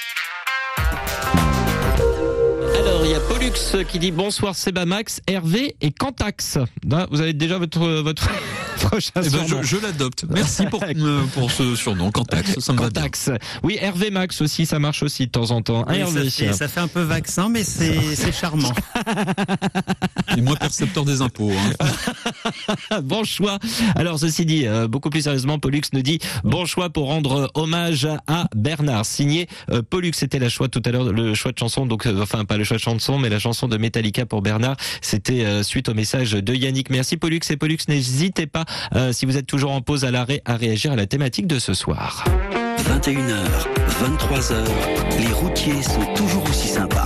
Alors, il y a Pollux qui dit bonsoir Sebamax, Hervé et Cantax. Là, vous avez déjà votre, votre prochain eh ben, surnom. Je, je l'adopte. Merci pour, euh, pour ce surnom, Cantax. Ça me Cantax. va bien. Oui, Hervé Max aussi, ça marche aussi de temps en temps. Hein, Oui, Hervé. ça, fait, ça fait un peu vaccin, mais c'est, c'est charmant. Et moi, percepteur des impôts. Hein. Bon choix. Alors, ceci dit, euh, beaucoup plus sérieusement, Pollux nous dit bon choix pour rendre hommage à Bernard. Signé euh, Pollux, c'était la choix tout à l'heure, le choix de chanson, donc euh, enfin pas le choix de chanson, mais la chanson de Metallica pour Bernard. C'était euh, suite au message de Yannick. Merci Pollux et Pollux, n'hésitez pas, euh, si vous êtes toujours en pause à l'arrêt, à réagir à la thématique de ce soir. vingt et une heures, vingt-trois heures, les routiers sont toujours aussi sympas.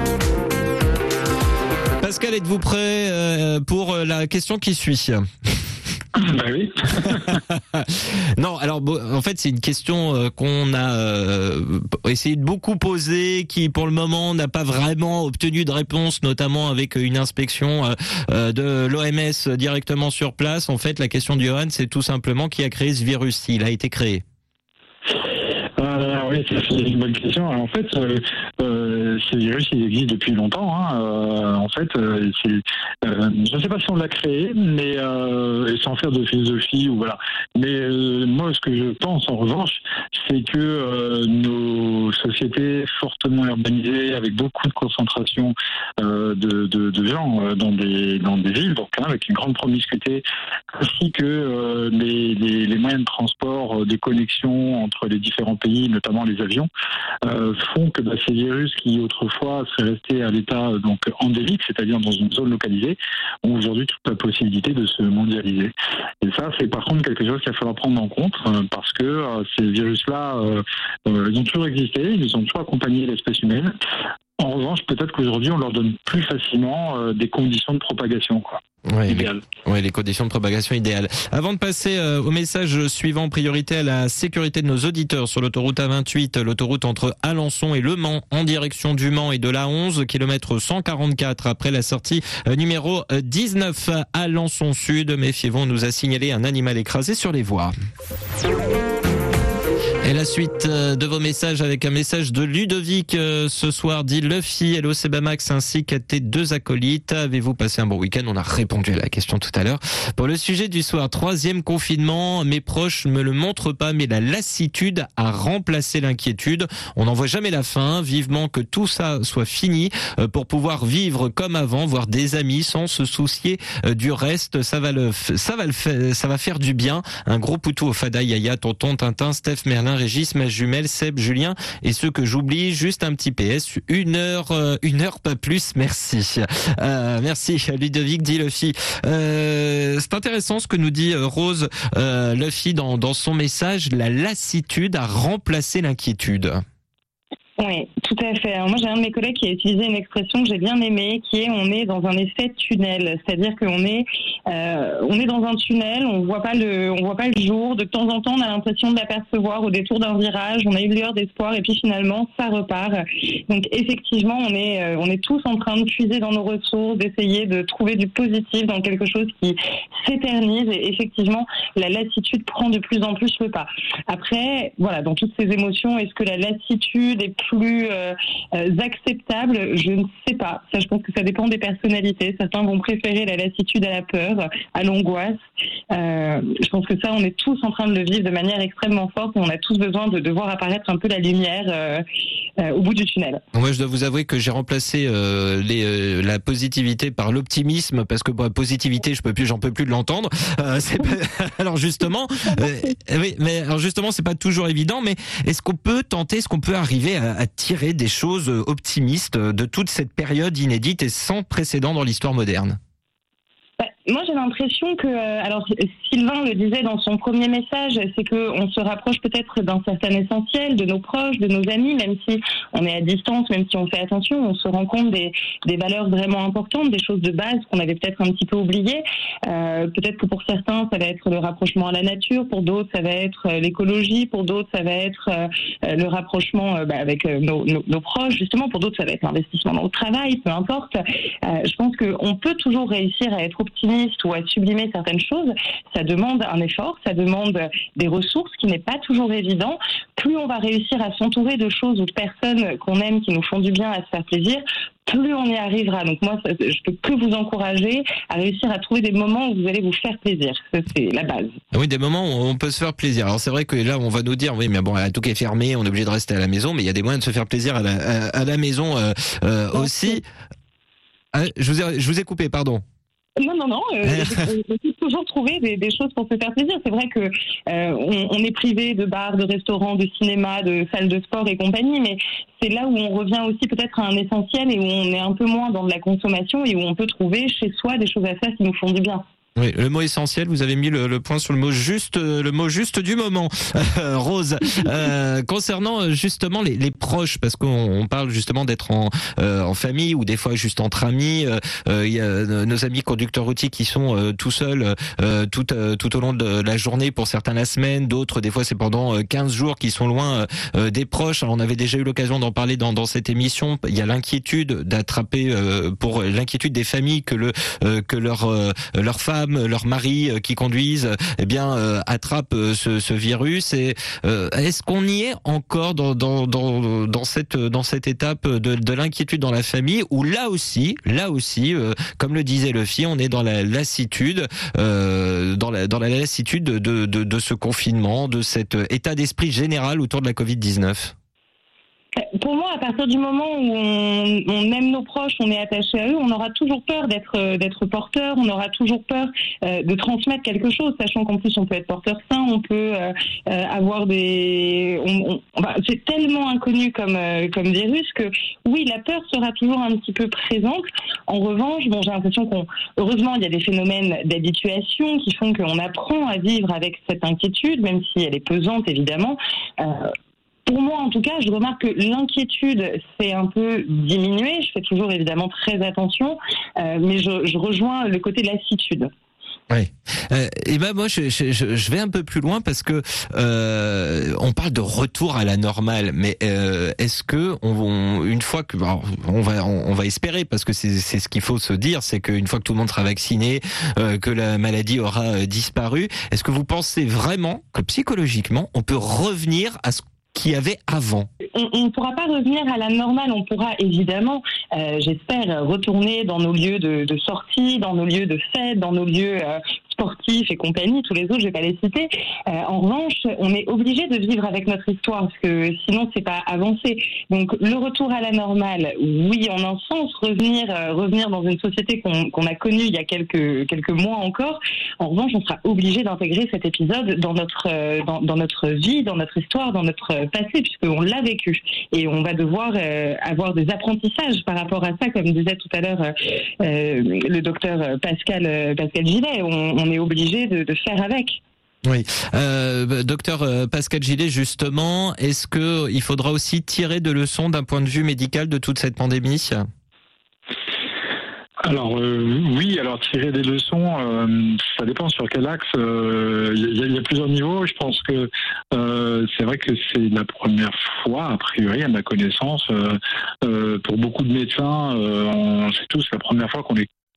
Pascal, êtes-vous prêt euh, pour la question qui suit? Bah oui. Non, alors bon, en fait c'est une question euh, qu'on a euh, essayé de beaucoup poser, qui pour le moment n'a pas vraiment obtenu de réponse, notamment avec une inspection euh, euh, de l'O M S directement sur place. En fait, la question du Johan, c'est tout simplement qui a créé ce virus, s'il a été créé. Euh, oui, c'est une bonne question. Alors, en fait, euh, euh, ces virus, ils existent depuis longtemps. Hein. Euh, en fait, euh, c'est, euh, je ne sais pas si on l'a créé, mais euh, sans faire de philosophie ou voilà. Mais euh, moi, ce que je pense, en revanche, c'est que euh, nos sociétés fortement urbanisées, avec beaucoup de concentration euh, de, de, de gens euh, dans des dans des villes, donc hein, avec une grande promiscuité, ainsi que euh, les, les, les moyens de transport, euh, des connexions entre les différents pays, notamment les avions, euh, font que bah, ces virus qui autrefois seraient restés à l'état euh, donc endémique, c'est-à-dire dans une zone localisée, ont aujourd'hui toute la possibilité de se mondialiser. Et ça, c'est par contre quelque chose qu'il va falloir prendre en compte euh, parce que euh, ces virus-là, euh, euh, ils ont toujours existé, ils ont toujours accompagné l'espèce humaine. En revanche, peut-être qu'aujourd'hui, on leur donne plus facilement euh, des conditions de propagation, quoi. Ouais, Idéal. Les, ouais, les conditions de propagation idéales. Avant de passer euh, au message suivant, priorité à la sécurité de nos auditeurs sur l'autoroute A vingt-huit, l'autoroute entre Alençon et Le Mans, en direction du Mans et de l'A onze, kilomètre cent quarante-quatre, après la sortie euh, numéro dix-neuf à Alençon Sud. Méfiez-vous, on nous a signalé un animal écrasé sur les voies. Et la suite de vos messages avec un message de Ludovic ce soir dit Luffy, hello Sebamax ainsi qu'à tes deux acolytes. Avez-vous passé un bon week-end? On a répondu à la question tout à l'heure. Pour le sujet du soir, troisième confinement, mes proches me le montrent pas, mais la lassitude a remplacé l'inquiétude. On n'en voit jamais la fin. Vivement que tout ça soit fini pour pouvoir vivre comme avant, voir des amis sans se soucier du reste. Ça va le, ça va le, ça va faire du bien. Un gros poutou au Fada, Yaya, Tonton, Tintin, Steph, Merlin, Régis, ma jumelle, Seb, Julien et ceux que j'oublie. Juste un petit P S, une heure, euh, une heure pas plus. Merci, euh, merci Ludovic, dit Luffy. Euh, c'est intéressant ce que nous dit Rose euh, Luffy dans dans son message. La lassitude a remplacé l'inquiétude. Oui, tout à fait. Alors moi, j'ai un de mes collègues qui a utilisé une expression que j'ai bien aimée, qui est on est dans un effet tunnel, c'est-à-dire qu'on est euh, on est dans un tunnel, on voit pas le on voit pas le jour. De temps en temps, on a l'impression de l'apercevoir au détour d'un virage. On a eu une lueur d'espoir et puis finalement, ça repart. Donc effectivement, on est euh, on est tous en train de puiser dans nos ressources, d'essayer de trouver du positif dans quelque chose qui s'éternise. Et effectivement, la lassitude prend de plus en plus le pas. Après, voilà, dans toutes ces émotions, est-ce que la lassitude est plus euh, euh, acceptable? Je ne sais pas. Ça, je pense que ça dépend des personnalités. Certains vont préférer la lassitude à la peur, à l'angoisse. Euh, je pense que ça, on est tous en train de le vivre de manière extrêmement forte et on a tous besoin de, de voir apparaître un peu la lumière euh, euh, au bout du tunnel. Moi, je dois vous avouer que j'ai remplacé euh, les, euh, la positivité par l'optimisme parce que bon, positivité, je peux plus, j'en peux plus de l'entendre. Euh, c'est pas... Alors justement, euh, oui, mais alors justement, c'est pas toujours évident. Mais est-ce qu'on peut tenter, est-ce qu'on peut arriver à, à tirer des choses optimistes de toute cette période inédite et sans précédent dans l'histoire moderne? Bah, moi, j'ai l'impression que, euh, alors Sylvain le disait dans son premier message, c'est que on se rapproche peut-être d'un certain essentiel, de nos proches, de nos amis, même si on est à distance, même si on fait attention, on se rend compte des, des valeurs vraiment importantes, des choses de base qu'on avait peut-être un petit peu oubliées. Euh, peut-être que pour certains, ça va être le rapprochement à la nature, pour d'autres, ça va être l'écologie, pour d'autres, ça va être euh, le rapprochement euh, bah, avec euh, nos, nos, nos proches, justement, pour d'autres, ça va être l'investissement dans le travail, peu importe. Euh, je pense qu'on peut toujours réussir à être optimiste ou à sublimer certaines choses. Ça demande un effort, ça demande des ressources, ce qui n'est pas toujours évident. Plus on va réussir à s'entourer de choses ou de personnes qu'on aime, qui nous font du bien, à se faire plaisir, plus on y arrivera. Donc moi, je peux que vous encourager à réussir à trouver des moments où vous allez vous faire plaisir. Ça, c'est la base. Oui, des moments où on peut se faire plaisir. Alors c'est vrai que là, on va nous dire, oui, mais bon, tout est fermé, on est obligé de rester à la maison, mais il y a des moyens de se faire plaisir à la, à, à la maison euh, euh, aussi. Ah, je vous ai, je vous ai coupé, pardon. Non, non, non. Euh, on peut toujours trouver des, des choses pour se faire plaisir. C'est vrai que euh, on, on est privé de bars, de restaurants, de cinéma, de salles de sport et compagnie, mais c'est là où on revient aussi peut-être à un essentiel et où on est un peu moins dans de la consommation et où on peut trouver chez soi des choses à faire qui nous font du bien. Oui, le mot essentiel, vous avez mis le, le point sur le mot juste, le mot juste du moment, euh, Rose. Euh, concernant justement les, les proches, parce qu'on on parle justement d'être en, euh, en famille ou des fois juste entre amis. Il euh, y a nos amis conducteurs routiers qui sont euh, tout seuls euh, tout, euh, tout au long de la journée, pour certains la semaine, d'autres des fois c'est pendant quinze jours qui sont loin euh, des proches. Alors, on avait déjà eu l'occasion d'en parler dans, dans cette émission. Il y a l'inquiétude d'attraper, euh, pour l'inquiétude des familles que le euh, que leur euh, leur femme, leurs maris qui conduisent, eh bien euh, attrapent ce, ce virus. Et euh, est-ce qu'on y est encore dans dans dans dans cette dans cette étape de, de l'inquiétude dans la famille, où là aussi, là aussi, euh, comme le disait Luffy, on est dans la lassitude, euh, dans la dans la lassitude de, de de de ce confinement, de cet état d'esprit général autour de la covid dix-neuf? Pour moi, à partir du moment où on, on aime nos proches, on est attaché à eux, on aura toujours peur d'être d'être porteur, on aura toujours peur euh, de transmettre quelque chose, sachant qu'en plus on peut être porteur sain, on peut euh, euh, avoir des... On, on, enfin, c'est tellement inconnu comme, euh, comme virus que oui, la peur sera toujours un petit peu présente. En revanche, bon, j'ai l'impression qu'on... Heureusement, il y a des phénomènes d'habituation qui font qu'on apprend à vivre avec cette inquiétude, même si elle est pesante, évidemment. Euh, Pour moi, en tout cas, je remarque que l'inquiétude s'est un peu diminuée. Je fais toujours évidemment très attention, euh, mais je, je rejoins le côté lassitude. Oui. Euh, et ben moi je, je, je vais un peu plus loin parce que euh, on parle de retour à la normale, mais euh, est-ce que on, on, une fois que alors, on va on, on va espérer, parce que c'est c'est ce qu'il faut se dire, c'est qu'une fois que tout le monde sera vacciné, euh, que la maladie aura euh, disparu, est-ce que vous pensez vraiment que psychologiquement on peut revenir à ce qu'il y avait avant? On ne pourra pas revenir à la normale. On pourra évidemment, euh, j'espère, retourner dans nos lieux de, de sortie, dans nos lieux de fête, dans nos lieux euh, sportifs et compagnie. Tous les autres, je vais pas les citer. Euh, en revanche, on est obligé de vivre avec notre histoire, parce que sinon, c'est pas avancer. Donc, le retour à la normale, oui, en un sens, revenir, euh, revenir dans une société qu'on, qu'on a connue il y a quelques quelques mois encore. En revanche, on sera obligé d'intégrer cet épisode dans notre euh, dans, dans notre vie, dans notre histoire, dans notre passé, puisqu'on l'a vécu. Et on va devoir euh, avoir des apprentissages par rapport à ça, comme disait tout à l'heure euh, euh, le docteur Pascal euh, Pascal Gillet. On, on est obligé de, de faire avec. Oui, euh, docteur Pascal Gillet, justement, est-ce que il faudra aussi tirer de leçons d'un point de vue médical de toute cette pandémie ? Alors euh, oui, alors tirer des leçons, euh, ça dépend sur quel axe. Il euh, y, y a plusieurs niveaux. Je pense que euh, c'est vrai que c'est la première fois, a priori, à ma connaissance, euh, euh, pour beaucoup de médecins, euh, on sait tous, la première fois qu'on est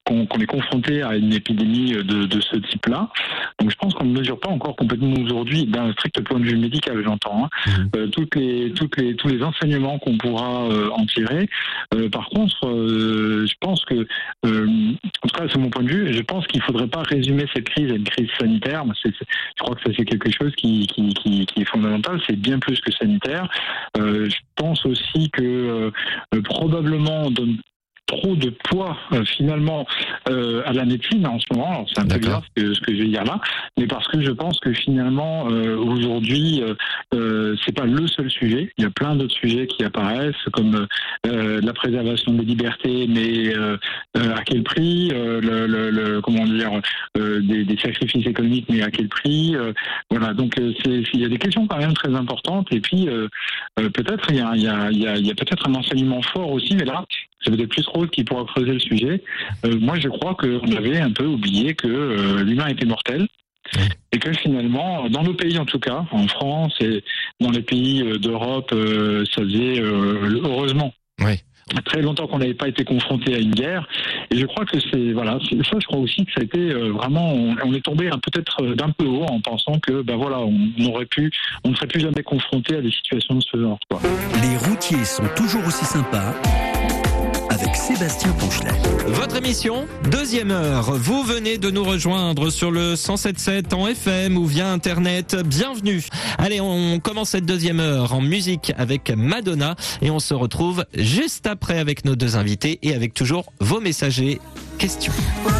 qu'on, qu'on est confronté à une épidémie de, de ce type-là. Donc je pense qu'on ne mesure pas encore complètement aujourd'hui, d'un strict point de vue médical, j'entends, hein, mmh. euh, toutes les, toutes les, tous les enseignements qu'on pourra euh, en tirer. Euh, par contre, euh, je pense que, euh, en tout cas c'est mon point de vue, je pense qu'il ne faudrait pas résumer cette crise à une crise sanitaire. C'est, c'est, je crois que ça c'est quelque chose qui, qui, qui, qui est fondamental, c'est bien plus que sanitaire. Euh, je pense aussi que euh, probablement on donne trop de poids euh, finalement euh, à la médecine en ce moment. Alors, c'est un peu bizarre ce que, ce que je vais dire là, mais parce que je pense que finalement euh, aujourd'hui euh, euh, c'est pas le seul sujet. Il y a plein d'autres sujets qui apparaissent comme euh, la préservation des libertés, mais euh, euh, à quel prix euh, le, le, le comment dire euh, des, des sacrifices économiques, mais à quel prix euh, Voilà. Donc euh, c'est, il y a des questions quand même très importantes. Et puis euh, euh, peut-être il y a, il y a, il y a, il y a peut-être un enseignement fort aussi, mais là c'est peut-être plus Rose qui pourra creuser le sujet. Euh, moi, je crois qu'on avait un peu oublié que euh, l'humain était mortel et que finalement, dans nos pays en tout cas, en France et dans les pays d'Europe, euh, ça faisait euh, heureusement oui. très longtemps qu'on n'avait pas été confronté à une guerre. Et je crois que c'est voilà, c'est, ça, je crois aussi que ça a été euh, vraiment, on, on est tombé un, peut-être d'un peu haut en pensant que ben voilà, on, on aurait pu, on ne serait plus jamais confronté à des situations de ce genre, quoi. Les routiers sont toujours aussi sympas. Avec Sébastien Ponchelet. Votre émission, deuxième heure. Vous venez de nous rejoindre sur le cent sept sept en F M ou via Internet. Bienvenue. Allez, on commence cette deuxième heure en musique avec Madonna et on se retrouve juste après avec nos deux invités et avec toujours vos messages et questions.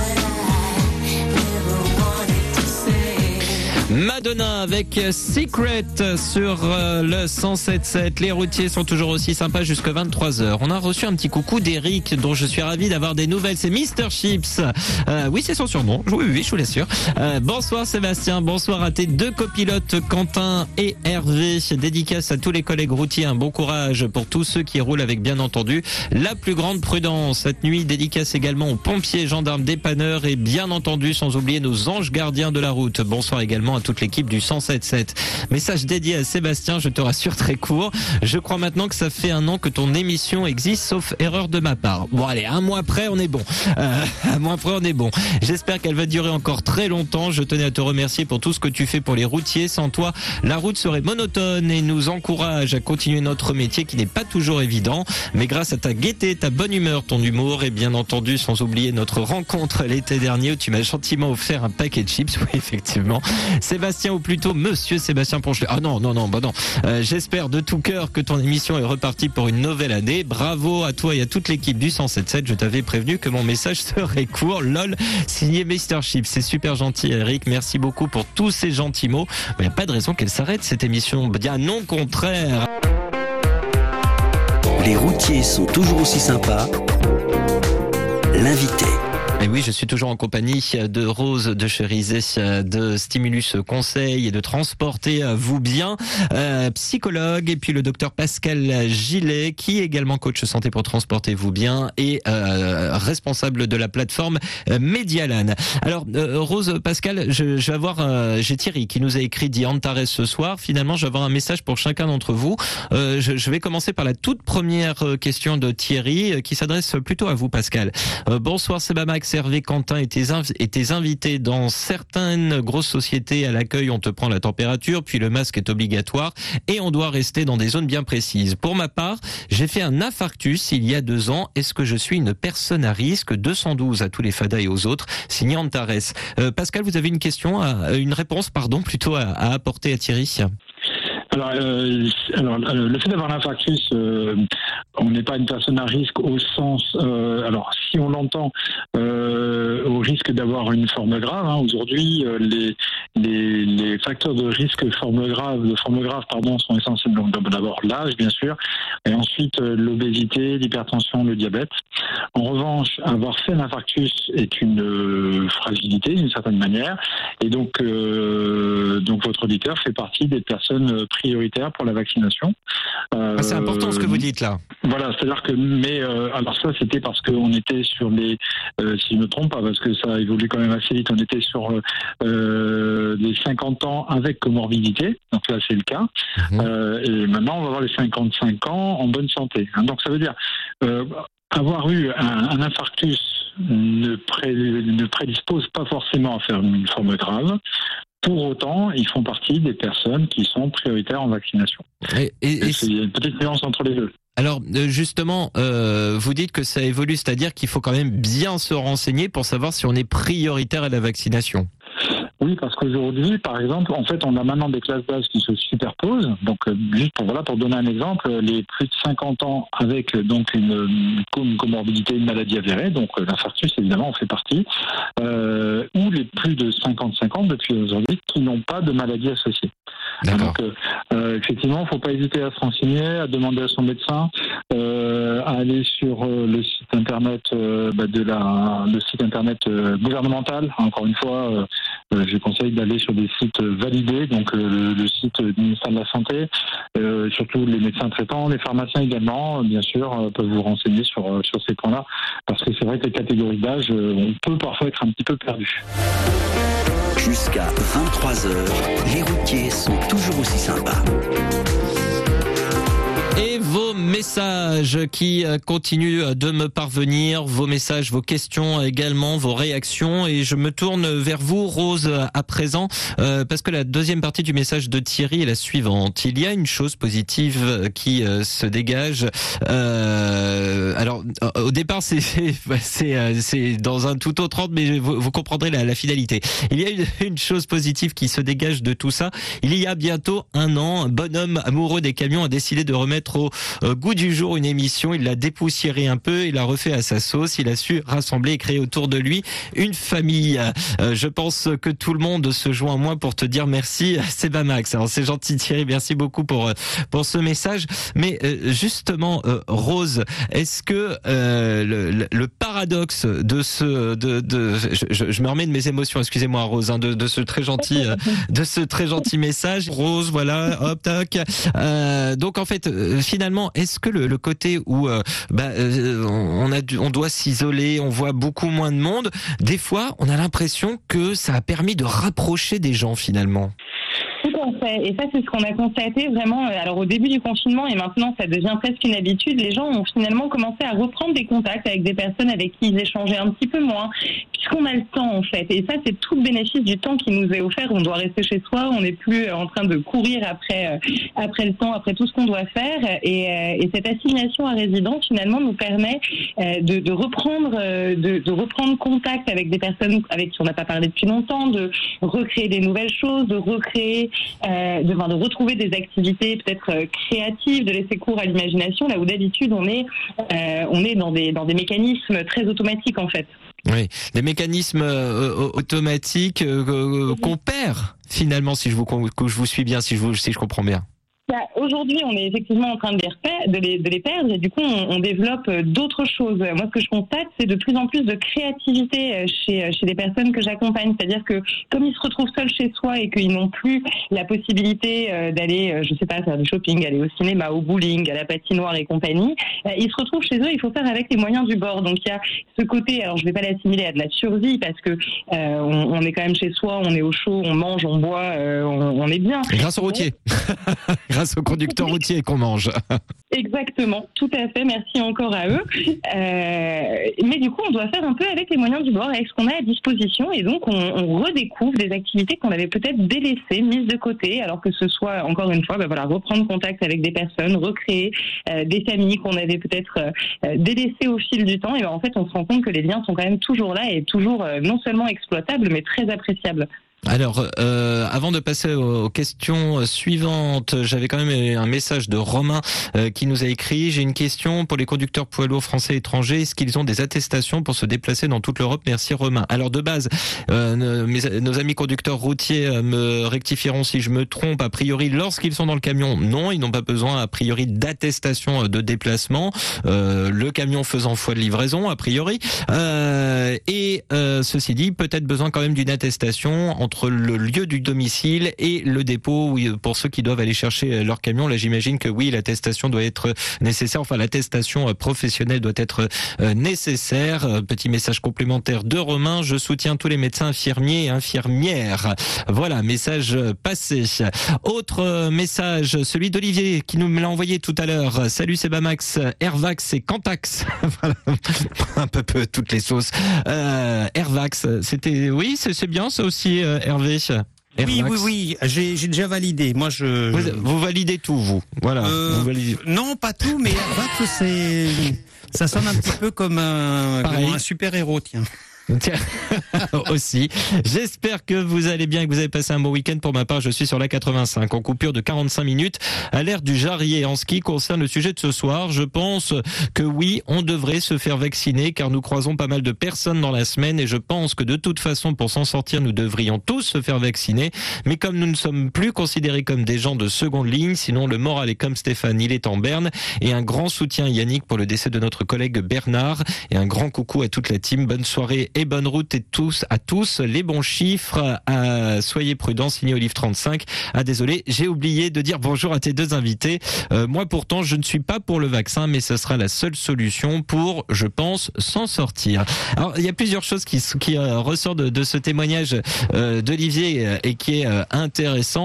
Madonna avec Secret sur euh, le cent sept sept. Les routiers sont toujours aussi sympas jusqu'à vingt-trois heures. On a reçu un petit coucou d'Eric dont je suis ravi d'avoir des nouvelles. C'est Mister Chips. Euh, oui, c'est son surnom. Oui, oui, je vous l'assure. Euh, bonsoir Sébastien. Bonsoir à tes deux copilotes Quentin et Hervé. Dédicace à tous les collègues routiers. Un bon courage pour tous ceux qui roulent avec bien entendu la plus grande prudence. Cette nuit, dédicace également aux pompiers, gendarmes, dépanneurs et bien entendu sans oublier nos anges gardiens de la route. Bonsoir également à toute l'équipe du cent sept sept. Message dédié à Sébastien, je te rassure, très court. Je crois maintenant que ça fait un an que ton émission existe, sauf erreur de ma part. Bon allez, un mois après, on est bon. Euh, un mois après, on est bon. J'espère qu'elle va durer encore très longtemps. Je tenais à te remercier pour tout ce que tu fais pour les routiers. Sans toi, la route serait monotone et nous encourage à continuer notre métier qui n'est pas toujours évident. Mais grâce à ta gaieté, ta bonne humeur, ton humour et bien entendu, sans oublier notre rencontre l'été dernier où tu m'as gentiment offert un paquet de chips. Oui, effectivement. Sébastien, ou plutôt Monsieur Sébastien Ponchelet. Ah non, non, non, bah non. Euh, j'espère de tout cœur que ton émission est repartie pour une nouvelle année. Bravo à toi et à toute l'équipe du cent sept sept. Je t'avais prévenu que mon message serait court. Lol, signé Mister Chip. C'est super gentil, Eric. Merci beaucoup pour tous ces gentils mots. Il n'y a pas de raison qu'elle s'arrête, cette émission. Bien non, contraire. Les routiers sont toujours aussi sympas. L'invité. Et oui, je suis toujours en compagnie de Rose de Cherizé, de Stimulus Conseil et de Transporter vous bien, euh, psychologue, et puis le docteur Pascal Gillet, qui est également coach santé pour Transporter vous bien et euh, responsable de la plateforme Medialan. Alors, euh, Rose, Pascal, je, je vais avoir, euh, j'ai Thierry qui nous a écrit dit Antares ce soir. Finalement, je vais avoir un message pour chacun d'entre vous. Euh, je, je vais commencer par la toute première question de Thierry, qui s'adresse plutôt à vous, Pascal. Euh, bonsoir, c'est Bamax. Hervé, Quentin et tes, inv- et tes invités. Dans certaines grosses sociétés, à l'accueil, on te prend la température, puis le masque est obligatoire et on doit rester dans des zones bien précises. Pour ma part, j'ai fait un infarctus il y a deux ans. Est-ce que je suis une personne à risque? Deux cent douze à tous les fadas et aux autres. Signé Antares. Euh, Pascal, vous avez une question, à, une réponse, pardon, plutôt à, à apporter à Thierry? Alors, euh, alors, le fait d'avoir l'infarctus, euh, on n'est pas une personne à risque au sens, euh, alors si on l'entend, euh, au risque d'avoir une forme grave. Hein, aujourd'hui, euh, les, les, les facteurs de risque forme grave, de forme grave, pardon, sont essentiels. Donc d'abord l'âge, bien sûr, et ensuite euh, l'obésité, l'hypertension, le diabète. En revanche, avoir fait l'infarctus est une euh, fragilité d'une certaine manière, et donc, euh, donc votre auditeur fait partie des personnes prioritaires pour la vaccination. Euh, ah, c'est important ce que vous dites là. Voilà, c'est-à-dire que, mais euh, alors ça c'était parce qu'on était sur les, euh, si je ne me trompe pas, parce que ça a évolué quand même assez vite, on était sur euh, les cinquante ans avec comorbidité, donc là c'est le cas, mmh. euh, et maintenant on va avoir les cinquante-cinq ans en bonne santé. Hein, donc ça veut dire euh, avoir eu un, un infarctus ne, pré, ne prédisposent pas forcément à faire une forme grave. Pour autant, ils font partie des personnes qui sont prioritaires en vaccination. Et, et, et il y a une petite nuance entre les deux. Alors justement, euh, vous dites que ça évolue, c'est-à-dire qu'il faut quand même bien se renseigner pour savoir si on est prioritaire à la vaccination. Oui, parce qu'aujourd'hui, par exemple, en fait, on a maintenant des classes d'âge qui se superposent. Donc, euh, juste pour voilà, pour donner un exemple, les plus de cinquante ans avec donc une, une comorbidité, une maladie avérée, donc euh, l'infarctus évidemment en fait partie, euh, ou les plus de cinquante-cinq ans depuis aujourd'hui qui n'ont pas de maladie associée. D'accord. Donc, euh, effectivement, il ne faut pas hésiter à se renseigner, à demander à son médecin, euh, à aller sur euh, le site internet euh, bah, de la, le site internet euh, gouvernemental. Encore une fois, euh, euh, je conseille d'aller sur des sites validés, donc euh, le, le site du ministère de la Santé, euh, surtout les médecins traitants, les pharmaciens également, bien sûr, euh, peuvent vous renseigner sur euh, sur ces points-là, parce que c'est vrai que les catégories d'âge, euh, on peut parfois être un petit peu perdu. Jusqu'à vingt-trois heures, les routiers sont toujours aussi sympas. Et vos messages qui continuent de me parvenir, vos messages, vos questions également, vos réactions. Et je me tourne vers vous, Rose, à présent, euh, parce que la deuxième partie du message de Thierry est la suivante. Il y a une chose positive qui euh, se dégage. Euh, alors, au départ, c'est c'est c'est dans un tout autre ordre, mais vous, vous comprendrez la, la finalité. Il y a une, une chose positive qui se dégage de tout ça. Il y a bientôt un an, un bonhomme amoureux des camions a décidé de remettre au euh, goût du jour une émission. Il l'a dépoussiéré un peu, il l'a refait à sa sauce, il a su rassembler et créer autour de lui une famille. Euh, je pense que tout le monde se joint à moi pour te dire merci, c'est Bamax. Alors c'est gentil Thierry, merci beaucoup pour pour ce message. Mais euh, justement, euh, Rose, est-ce que euh, le, le paradoxe de ce de, de je, je, je me remets de mes émotions, excusez-moi Rose, hein, de, de ce très gentil de ce très gentil message. Rose, voilà, hop tac. Euh, donc en fait, finalement, est-ce que le, le côté où euh, bah, euh, on a dû, on doit s'isoler, on voit beaucoup moins de monde, des fois, on a l'impression que ça a permis de rapprocher des gens finalement? Tout à fait. Et ça, c'est ce qu'on a constaté vraiment. Alors, au début du confinement, et maintenant, ça devient presque une habitude, les gens ont finalement commencé à reprendre des contacts avec des personnes avec qui ils échangeaient un petit peu moins, puisqu'on a le temps, en fait. Et ça, c'est tout le bénéfice du temps qui nous est offert. On doit rester chez soi, on n'est plus en train de courir après, après le temps, après tout ce qu'on doit faire. Et, et cette assignation à résidence, finalement, nous permet de, de reprendre, de, de reprendre contact avec des personnes avec qui on n'a pas parlé depuis longtemps, de recréer des nouvelles choses, de recréer Euh, de, de retrouver des activités peut-être euh, créatives, de laisser cours à l'imagination, là où d'habitude on est, euh, on est dans des, dans des mécanismes très automatiques en fait. Oui, des mécanismes euh, automatiques euh, qu'on perd finalement, si je vous, que je vous suis bien, si je, vous, si je comprends bien. Bah, aujourd'hui, on est effectivement en train de les, repère, de les, de les perdre et du coup, on, on développe d'autres choses. Moi, ce que je constate, c'est de plus en plus de créativité chez, chez les personnes que j'accompagne. C'est-à-dire que comme ils se retrouvent seuls chez soi et qu'ils n'ont plus la possibilité d'aller, je sais pas, faire du shopping, aller au cinéma, au bowling, à la patinoire et compagnie, ils se retrouvent chez eux, il faut faire avec les moyens du bord. Donc, il y a ce côté, alors je vais pas l'assimiler à de la survie parce que euh, on, on est quand même chez soi, on est au chaud, on mange, on boit, euh, on, on est bien. Et grâce aux routiers. Grâce aux conducteurs routiers qu'on mange. Exactement, tout à fait, merci encore à eux. Euh, mais du coup, on doit faire un peu avec les moyens du bord, avec ce qu'on a à disposition, et donc on, on redécouvre des activités qu'on avait peut-être délaissées, mises de côté, alors que ce soit, encore une fois, ben voilà, reprendre contact avec des personnes, recréer euh, des familles qu'on avait peut-être euh, délaissées au fil du temps, et ben en fait, on se rend compte que les liens sont quand même toujours là et toujours euh, non seulement exploitables, mais très appréciables. Alors, euh, avant de passer aux questions suivantes, j'avais quand même un message de Romain euh, qui nous a écrit. J'ai une question pour les conducteurs poids lourds français et étrangers. Est-ce qu'ils ont des attestations pour se déplacer dans toute l'Europe? Merci Romain. Alors de base, euh, nos, nos amis conducteurs routiers me rectifieront si je me trompe. A priori, lorsqu'ils sont dans le camion, non, ils n'ont pas besoin a priori d'attestation de déplacement. Euh, le camion faisant foi de livraison, a priori. Euh, et euh, ceci dit, peut-être besoin quand même d'une attestation en entre le lieu du domicile et le dépôt, oui, pour ceux qui doivent aller chercher leur camion. Là, j'imagine que oui, l'attestation doit être nécessaire. Enfin, l'attestation professionnelle doit être nécessaire. Petit message complémentaire de Romain. Je soutiens tous les médecins, infirmiers et infirmières. Voilà, message passé. Autre message, celui d'Olivier qui nous l'a envoyé tout à l'heure. Salut, c'est Bamax, Airvax et Cantax. Voilà, un peu, peu toutes les sauces. Euh, Airvax, c'était, oui, c'est, c'est bien ça aussi, euh, Hervé. Oui, oui, oui, j'ai, j'ai déjà validé. Moi, je. Vous, vous validez tout, vous. Voilà. Euh, vous validez... Non, pas tout, mais Airvax, c'est, ça sonne un petit peu comme un, comme un super héros, tiens. Aussi. J'espère que vous allez bien et que vous avez passé un bon week-end. Pour ma part, je suis sur la quatre-vingt-cinq en coupure de quarante-cinq minutes à l'ère du Jarrier. En ce qui concerne le sujet de ce soir, je pense que oui, on devrait se faire vacciner car nous croisons pas mal de personnes dans la semaine et je pense que de toute façon, pour s'en sortir, nous devrions tous se faire vacciner. Mais comme nous ne sommes plus considérés comme des gens de seconde ligne, sinon le moral est comme Stéphane, il est en berne. Et un grand soutien Yannick pour le décès de notre collègue Bernard et un grand coucou à toute la team. Bonne soirée et bonne route et tous, à tous les bons chiffres. À, soyez prudents, signé Olive trente-cinq. Ah désolé, j'ai oublié de dire bonjour à tes deux invités. Euh, moi pourtant, je ne suis pas pour le vaccin, mais ce sera la seule solution pour, je pense, s'en sortir. Alors, il y a plusieurs choses qui, qui euh, ressortent de, de ce témoignage euh, d'Olivier euh, et qui est euh, intéressant.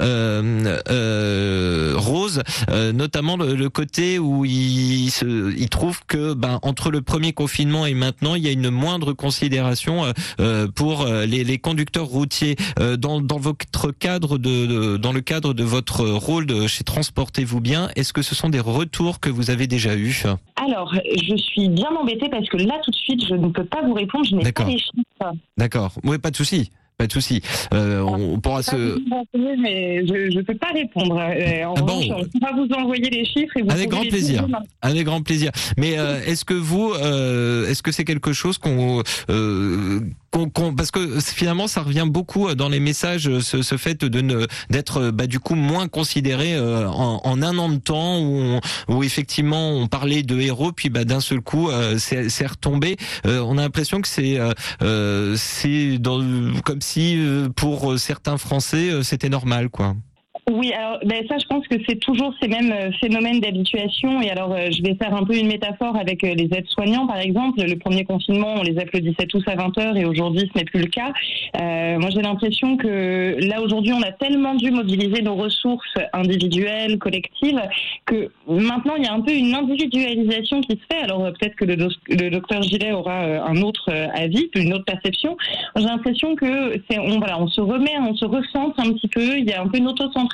Euh, euh, Rose, euh, notamment le, le côté où il, se, il trouve que, ben, entre le premier confinement et maintenant, il y a une moindre considération euh, pour les, les conducteurs routiers. Euh, dans, dans votre cadre de, de, dans le cadre de votre rôle de chez Transportez-vous bien, est-ce que ce sont des retours que vous avez déjà eus? Alors, je suis bien embêtée parce que là, tout de suite, je ne peux pas vous répondre. Je n'ai D'accord. pas les chiffres. D'accord. Oui, pas de souci. Pas de souci. Euh, on pourra se. Mais je ne peux pas répondre. Euh, en ah revanche, bon. on va vous envoyer les chiffres et vous Avec grand les plaisir. trouver. Avec grand plaisir. Mais euh, est-ce que vous, euh, est-ce que c'est quelque chose qu'on, euh, qu'on, qu'on, parce que finalement, ça revient beaucoup dans les messages, ce, ce fait de ne, d'être, bah, du coup, moins considéré euh, en, en un an de temps où, on, où effectivement on parlait de héros, puis bah, d'un seul coup, euh, c'est, c'est retombé. Euh, on a l'impression que c'est, euh, c'est dans, comme si pour certains Français c'était normal, quoi. Oui, alors ben ça, je pense que c'est toujours ces mêmes phénomènes d'habituation. Et alors, euh, je vais faire un peu une métaphore avec euh, les aides-soignants, par exemple. Le premier confinement, on les applaudissait tous à vingt heures et aujourd'hui, ce n'est plus le cas. Euh, moi, j'ai l'impression que là, aujourd'hui, on a tellement dû mobiliser nos ressources individuelles, collectives, que maintenant, il y a un peu une individualisation qui se fait. Alors, euh, peut-être que le, do- le docteur Gillet aura euh, un autre euh, avis, une autre perception. J'ai l'impression que c'est, on, voilà, on se remet, on se recentre un petit peu. Il y a un peu une autocentration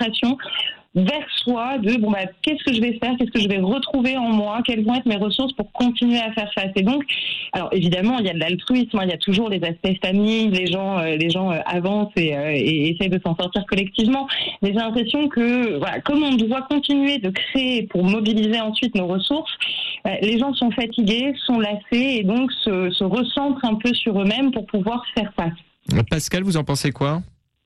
vers soi de bon bah qu'est-ce que je vais faire, qu'est-ce que je vais retrouver en moi, quelles vont être mes ressources pour continuer à faire face. Et donc, alors évidemment il y a de l'altruisme, hein, il y a toujours les aspects famille, les gens euh, les gens euh, avancent et, euh, et essayent de s'en sortir collectivement. Mais j'ai l'impression que voilà, comme on doit continuer de créer pour mobiliser ensuite nos ressources, euh, les gens sont fatigués, sont lassés et donc se, se recentrent un peu sur eux-mêmes pour pouvoir faire face. Pascal, vous en pensez quoi?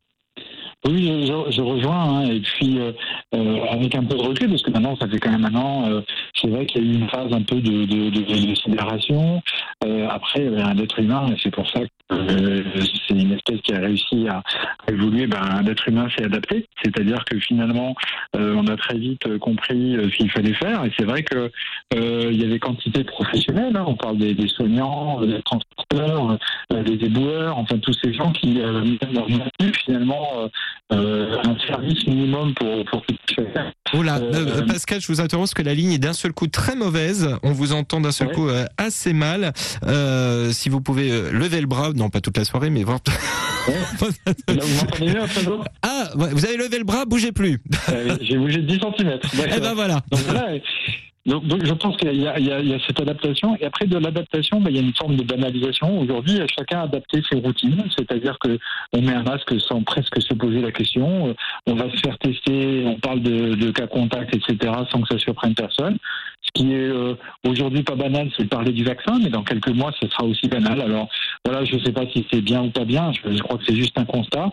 Oui, je, je rejoins, hein, et puis euh, euh, avec un peu de recul, parce que maintenant, ça fait quand même un an, euh, c'est vrai qu'il y a eu une phase un peu de, de, de, de sidération. Euh, après, un être humain, et c'est pour ça que euh, c'est une espèce qui a réussi à, à évoluer, ben, un être humain s'est adapté, c'est-à-dire que finalement, euh, on a très vite compris ce qu'il fallait faire, et c'est vrai que euh, il y avait quantité professionnelle, hein, on parle des, des soignants, des transporteurs, euh, des éboueurs, enfin tous ces gens qui euh, mettent leur natif, finalement, euh, Euh, un service minimum pour pour tout faire. Oh là, euh, Pascal, je vous interromps parce que la ligne est d'un seul coup très mauvaise. On vous entend d'un seul ouais. coup euh, assez mal. Euh, si vous pouvez euh, lever le bras, non pas toute la soirée, mais voir. Ouais. Là, vous m'entendez mieux après vous Ah, ouais, vous avez levé le bras, bougez plus. euh, J'ai bougé de dix centimètres. Eh ben voilà. Donc, voilà Donc, donc je pense qu'il y a, il y, a, il y a cette adaptation, et après de l'adaptation, ben, il y a une forme de banalisation. Aujourd'hui, chacun a adapté ses routines, c'est-à-dire que on met un masque sans presque se poser la question, on va se faire tester, on parle de, de cas contacts, et cetera, sans que ça surprenne personne. Ce qui est euh, aujourd'hui pas banal, c'est de parler du vaccin, mais dans quelques mois, ce sera aussi banal. Alors voilà, je ne sais pas si c'est bien ou pas bien, je, je crois que c'est juste un constat.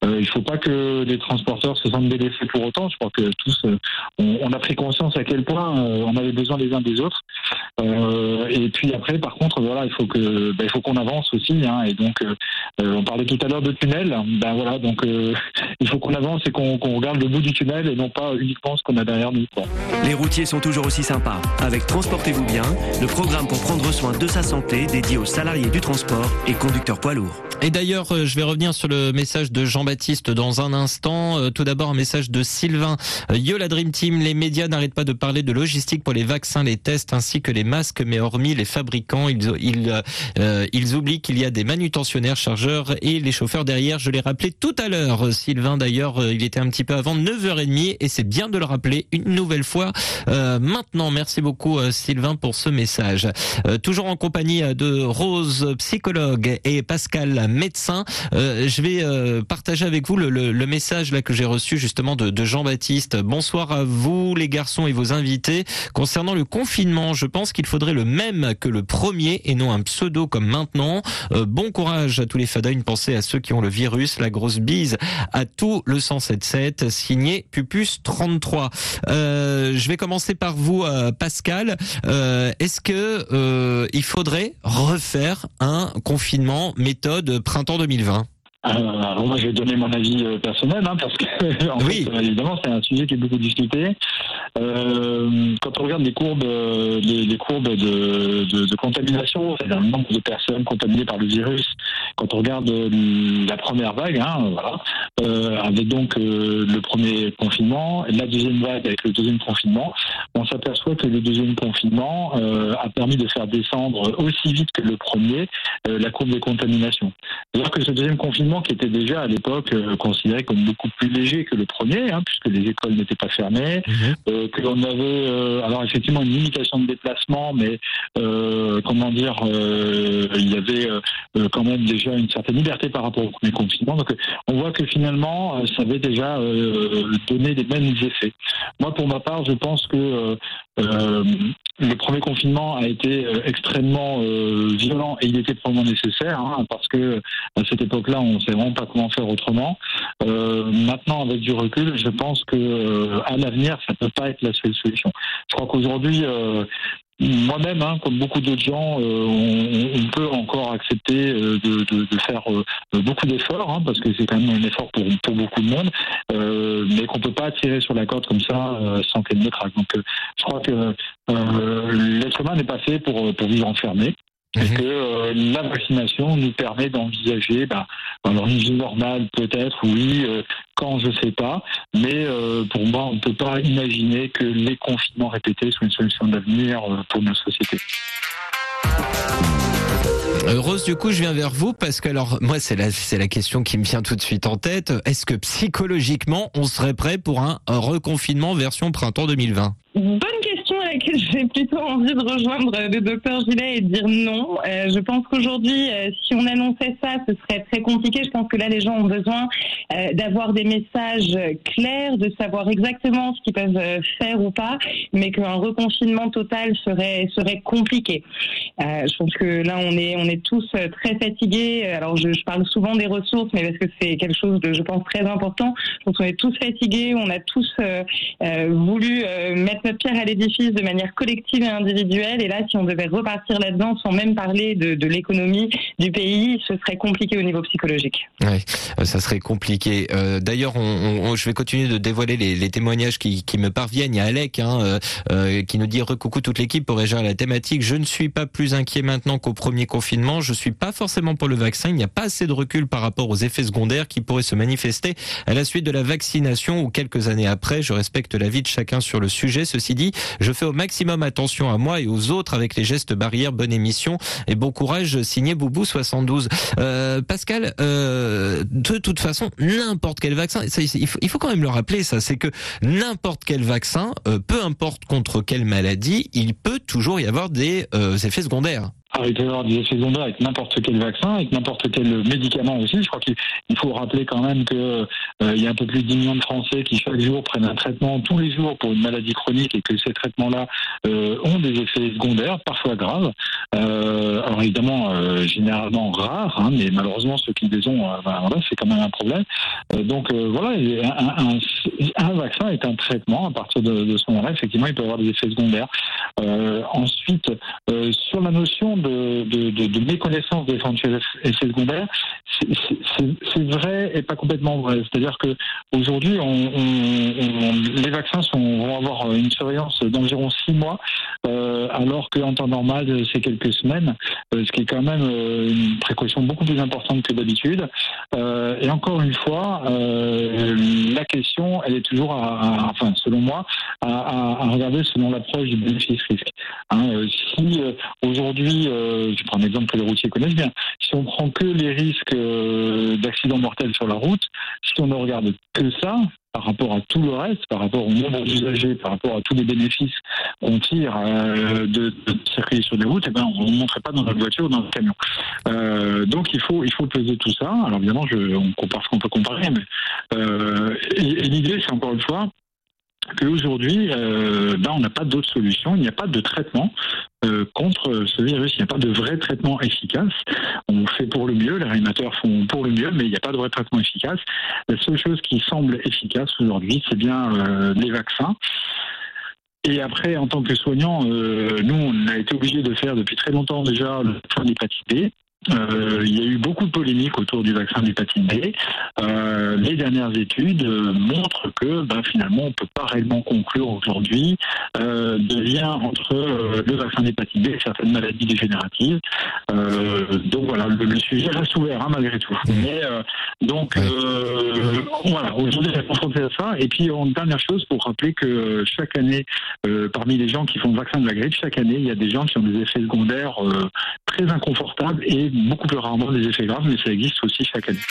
Euh, il faut pas que les transporteurs se sentent délaissés pour autant. Je crois que tous, euh, on, on a pris conscience à quel point euh, on avait besoin les uns des autres. Euh, et puis après, par contre, voilà, il faut que, ben, il faut qu'on avance aussi. Hein, et donc, euh, on parlait tout à l'heure de tunnel. Ben voilà, donc euh, il faut qu'on avance et qu'on, qu'on regarde le bout du tunnel et non pas uniquement ce qu'on a derrière nous, quoi. Les routiers sont toujours aussi sympas. Avec Transportez-vous bien, le programme pour prendre soin de sa santé dédié aux salariés du transport et conducteurs poids lourds. Et d'ailleurs, euh, je vais revenir sur le message de Jean-Baptiste dans un instant. Euh, tout d'abord, un message de Sylvain. Euh, Yo la Dream Team, les médias n'arrêtent pas de parler de logistique pour les vaccins, les tests ainsi que les masques, mais hormis les fabricants, ils, ils, euh, ils oublient qu'il y a des manutentionnaires, chargeurs et les chauffeurs derrière. Je l'ai rappelé tout à l'heure. Sylvain, d'ailleurs, euh, il était un petit peu avant neuf heures trente et c'est bien de le rappeler une nouvelle fois. Euh, maintenant, merci beaucoup euh, Sylvain pour ce message. Euh, toujours en compagnie de Rose, psychologue, et Pascal, médecin. Euh, je vais euh, partager avec vous le, le, le message là que j'ai reçu justement de, de Jean-Baptiste. Bonsoir à vous les garçons et vos invités. Concernant le confinement, je pense qu'il faudrait le même que le premier et non un pseudo comme maintenant. Euh, bon courage à tous les fada, une pensée à ceux qui ont le virus. La grosse bise à tout le cent sept sept, signé Pupus trente-trois. Euh, je vais commencer par vous euh, Pascal. Euh, est-ce que euh, il faudrait refaire un confinement méthode printemps deux mille vingt? Alors moi, je vais donner mon avis euh, personnel, hein, parce que en oui. fait, euh, évidemment, c'est un sujet qui est beaucoup discuté. Euh, quand on regarde les courbes, euh, les, les courbes de, de, de contamination, c'est-à-dire le nombre de personnes contaminées par le virus, quand on regarde euh, la première vague, hein, voilà, euh, avec donc euh, le premier confinement, la deuxième vague avec le deuxième confinement, on s'aperçoit que le deuxième confinement euh, a permis de faire descendre aussi vite que le premier euh, la courbe de contamination. C'est-à-dire que ce deuxième confinement, qui était déjà à l'époque euh, considéré comme beaucoup plus léger que le premier, hein, puisque les écoles n'étaient pas fermées, mmh. euh, que l'on avait euh, alors effectivement une limitation de déplacement, mais euh, comment dire, euh, il y avait euh, quand même déjà une certaine liberté par rapport au premier confinement. Donc on voit que finalement ça avait déjà euh, donné les mêmes effets. Moi pour ma part, je pense que euh, euh, le premier confinement a été euh, extrêmement euh, violent et il était probablement nécessaire, hein, parce que à cette époque-là, on ne sait vraiment pas comment faire autrement. Euh, maintenant, avec du recul, je pense que euh, à l'avenir, ça ne peut pas être la seule solution. Je crois qu'aujourd'hui, euh, moi-même, hein, comme beaucoup d'autres gens, euh, on, on peut encore accepter euh, de, de, de faire euh, beaucoup d'efforts, hein, parce que c'est quand même un effort pour, pour beaucoup de monde, euh, mais qu'on peut pas tirer sur la corde comme ça euh, sans qu'elle ne craque. Donc, euh, je crois que euh, l'être humain n'est pas fait pour, pour vivre enfermé. Et que euh, la vaccination nous permet d'envisager, bah, alors une vie normale peut-être, oui, euh, quand je sais pas, mais euh, pour moi on ne peut pas imaginer que les confinements répétés soient une solution d'avenir euh, pour nos sociétés. Rose, du coup, je viens vers vous parce que, alors, moi, c'est la, c'est la question qui me vient tout de suite en tête. Est-ce que psychologiquement, on serait prêt pour un, un reconfinement version printemps deux mille vingt? Bonne question à laquelle j'ai plutôt envie de rejoindre le docteur Gillet et de dire non. Euh, je pense qu'aujourd'hui, euh, si on annonçait ça, ce serait très compliqué. Je pense que là, les gens ont besoin euh, d'avoir des messages clairs, de savoir exactement ce qu'ils peuvent faire ou pas, mais qu'un reconfinement total serait serait compliqué. Euh, je pense que là, on est on est tous très fatigués. Alors, je, je parle souvent des ressources, mais parce que c'est quelque chose de, je pense, très important. Je pense qu'on est tous fatigués. On a tous euh, euh, voulu euh, mettre notre pierre à l'édifice de manière collective et individuelle. Et là, si on devait repartir là-dedans sans même parler de, de l'économie du pays, ce serait compliqué au niveau psychologique. Oui, ça serait compliqué. Euh, d'ailleurs, on, on, je vais continuer de dévoiler les, les témoignages qui, qui me parviennent. Il y a Alec hein, euh, euh, qui nous dit « Recoucou toute l'équipe pour réagir à la thématique. Je ne suis pas plus inquiet maintenant qu'au premier confinement. Je suis pas forcément pour le vaccin. Il n'y a pas assez de recul par rapport aux effets secondaires qui pourraient se manifester à la suite de la vaccination ou quelques années après. Je respecte l'avis de chacun sur le sujet. Ceci dit, je fais au maximum attention à moi et aux autres avec les gestes barrières. Bonne émission et bon courage, signé Boubou soixante-douze. Euh, Pascal, euh, de toute façon, n'importe quel vaccin, ça, il, faut, il faut quand même le rappeler, ça, c'est que n'importe quel vaccin, euh, peu importe contre quelle maladie, il peut toujours y avoir des euh, effets secondaires. Alors, il peut y avoir des effets secondaires avec n'importe quel vaccin, avec n'importe quel médicament aussi. Je crois qu'il faut rappeler quand même que euh, il y a un peu plus de dix millions de Français qui chaque jour prennent un traitement tous les jours pour une maladie chronique et que ces traitements-là euh, ont des effets secondaires, parfois graves. Euh, alors évidemment, euh, généralement rares, hein, mais malheureusement ceux qui les ont, euh, ben, voilà, c'est quand même un problème. Euh, donc euh, voilà, un, un, un vaccin est un traitement. À partir de, de ce moment-là, effectivement, il peut avoir des effets secondaires. Euh, ensuite, euh, sur la notion de, de, de, de méconnaissance des éventuels effets secondaires, c'est, c'est, c'est vrai et pas complètement vrai. C'est-à-dire que aujourd'hui, on, on, on, les vaccins sont, vont avoir une surveillance d'environ six mois, euh, alors qu'en temps normal, c'est quelques semaines, euh, ce qui est quand même euh, une précaution beaucoup plus importante que d'habitude. Euh, et encore une fois, euh, la question, elle est toujours, à, à, enfin, selon moi, à, à, à regarder selon l'approche du bénéfice-risque. Hein, euh, si euh, aujourd'hui, euh, je prends un exemple que les routiers connaissent bien, si on prend que les risques euh, d'accidents mortels sur la route, si on ne regarde que ça, par rapport à tout le reste, par rapport au nombre d'usagers, par rapport à tous les bénéfices qu'on tire euh, de, de circuler sur les routes, eh ben, on ne montrait pas dans notre voiture ou dans notre camion. Euh, donc il faut, il faut peser tout ça. Alors évidemment, je, on compare ce qu'on peut comparer, mais euh, et, et l'idée, c'est encore une fois qu'aujourd'hui, euh, ben, on n'a pas d'autre solution, il n'y a pas de traitement euh, contre ce virus, il n'y a pas de vrai traitement efficace. On fait pour le mieux, les réanimateurs font pour le mieux, mais il n'y a pas de vrai traitement efficace. La seule chose qui semble efficace aujourd'hui, c'est bien euh, les vaccins. Et après, en tant que soignant, euh, nous, on a été obligés de faire depuis très longtemps déjà le vaccin d'hépatite B. Euh, il y a eu beaucoup de polémiques autour du vaccin d'hépatite B. Euh, les dernières études euh, montrent que ben, finalement on ne peut pas réellement conclure aujourd'hui euh, de lien entre euh, le vaccin d'hépatite B et certaines maladies dégénératives. Euh, donc voilà, le, le sujet reste ouvert hein, malgré tout. Mais euh, donc euh, voilà, aujourd'hui on est confronté à ça. Et puis en dernière chose, pour rappeler que chaque année, euh, parmi les gens qui font le vaccin de la grippe, chaque année il y a des gens qui ont des effets secondaires euh, très inconfortables et beaucoup plus rarement des effets graves, mais ça existe aussi chaque année.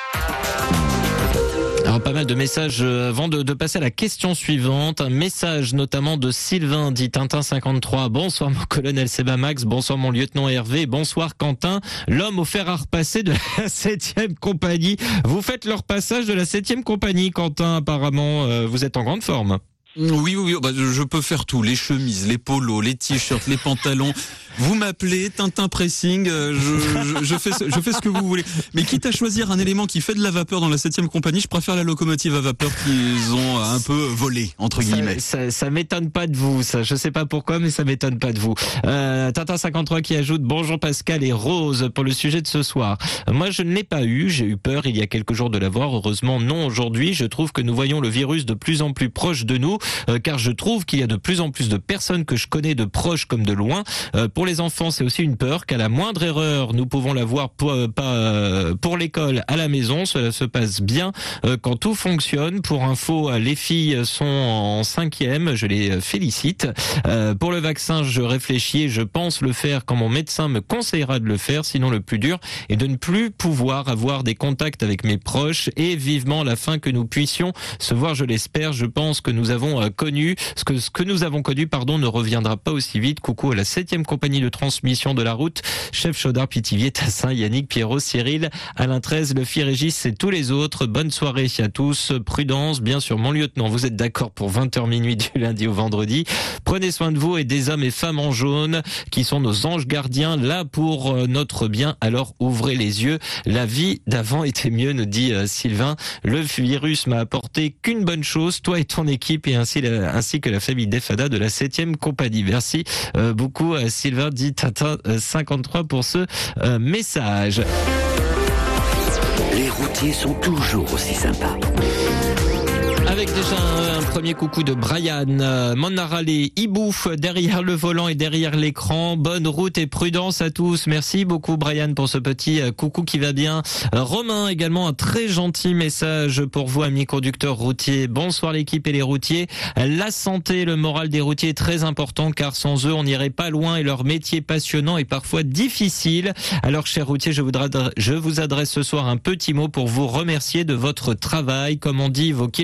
Alors pas mal de messages avant de, de passer à la question suivante. Un message notamment de Sylvain dit Tintin cinquante-trois. Bonsoir mon colonel Seba Max, bonsoir mon lieutenant Hervé, bonsoir Quentin, l'homme au fer à repasser de la septième compagnie. Vous faites le repassage de la septième compagnie, Quentin, apparemment euh, vous êtes en grande forme. Oui, oui, oui, bah, je peux faire tout. Les chemises, les polos, les t-shirts, les pantalons. Vous m'appelez, Tintin Pressing, je, je, je, fais, je fais ce que vous voulez. Mais quitte à choisir un élément qui fait de la vapeur dans la septième compagnie, je préfère la locomotive à vapeur qu'ils ont un peu volée, entre guillemets. Ça, ça, ça m'étonne pas de vous, ça. Je sais pas pourquoi, mais ça m'étonne pas de vous. Euh, Tintin cinquante-trois qui ajoute bonjour Pascal et Rose pour le sujet de ce soir. Moi, je ne l'ai pas eu. J'ai eu peur il y a quelques jours de l'avoir. Heureusement, non aujourd'hui. Je trouve que nous voyons le virus de plus en plus proche de nous, euh, car je trouve qu'il y a de plus en plus de personnes que je connais de proches comme de loin. Euh, pour les enfants, c'est aussi une peur qu'à la moindre erreur, nous pouvons l'avoir pour, euh, pas, euh, pour l'école à la maison. Cela se passe bien euh, quand tout fonctionne. Pour info, les filles sont en cinquième. Je les félicite. Euh, pour le vaccin, je réfléchis et je pense le faire quand mon médecin me conseillera de le faire. Sinon, le plus dur est de ne plus pouvoir avoir des contacts avec mes proches et vivement la fin que nous puissions se voir, je l'espère. Je pense que nous avons connu, ce que, ce que nous avons connu, pardon, ne reviendra pas aussi vite. Coucou à la septième compagnie de transmission de la route, chef Chaudard, Pithiviers, Tassin, Yannick, Pierrot, Cyril, Alain treize, Le Fi, Régis et tous les autres. Bonne soirée à tous. Prudence, bien sûr, mon lieutenant, vous êtes d'accord pour vingt heures minuit du lundi au vendredi. Prenez soin de vous et des hommes et femmes en jaune qui sont nos anges gardiens là pour notre bien. Alors ouvrez les yeux. La vie d'avant était mieux, nous dit Sylvain. Le virus m'a apporté qu'une bonne chose, toi et ton équipe et ainsi, la, ainsi que la famille Defada de la septième compagnie. Merci euh, beaucoup à Sylvain dit Tintin cinquante-trois pour ce euh, message. Les routiers sont toujours aussi sympas. Avec déjà un, un premier coucou de Brian, euh, Monaralé, Ibouf derrière le volant et derrière l'écran. Bonne route et prudence à tous. Merci beaucoup Brian pour ce petit euh, coucou qui va bien. Euh, Romain également un très gentil message pour vous amis conducteurs routiers. Bonsoir l'équipe et les routiers. La santé, le moral des routiers est très important car sans eux on n'irait pas loin et leur métier passionnant est parfois difficile. Alors chers routiers, je, voudrais, je vous adresse ce soir un petit mot pour vous remercier de votre travail. Comme on dit, vos kilomètres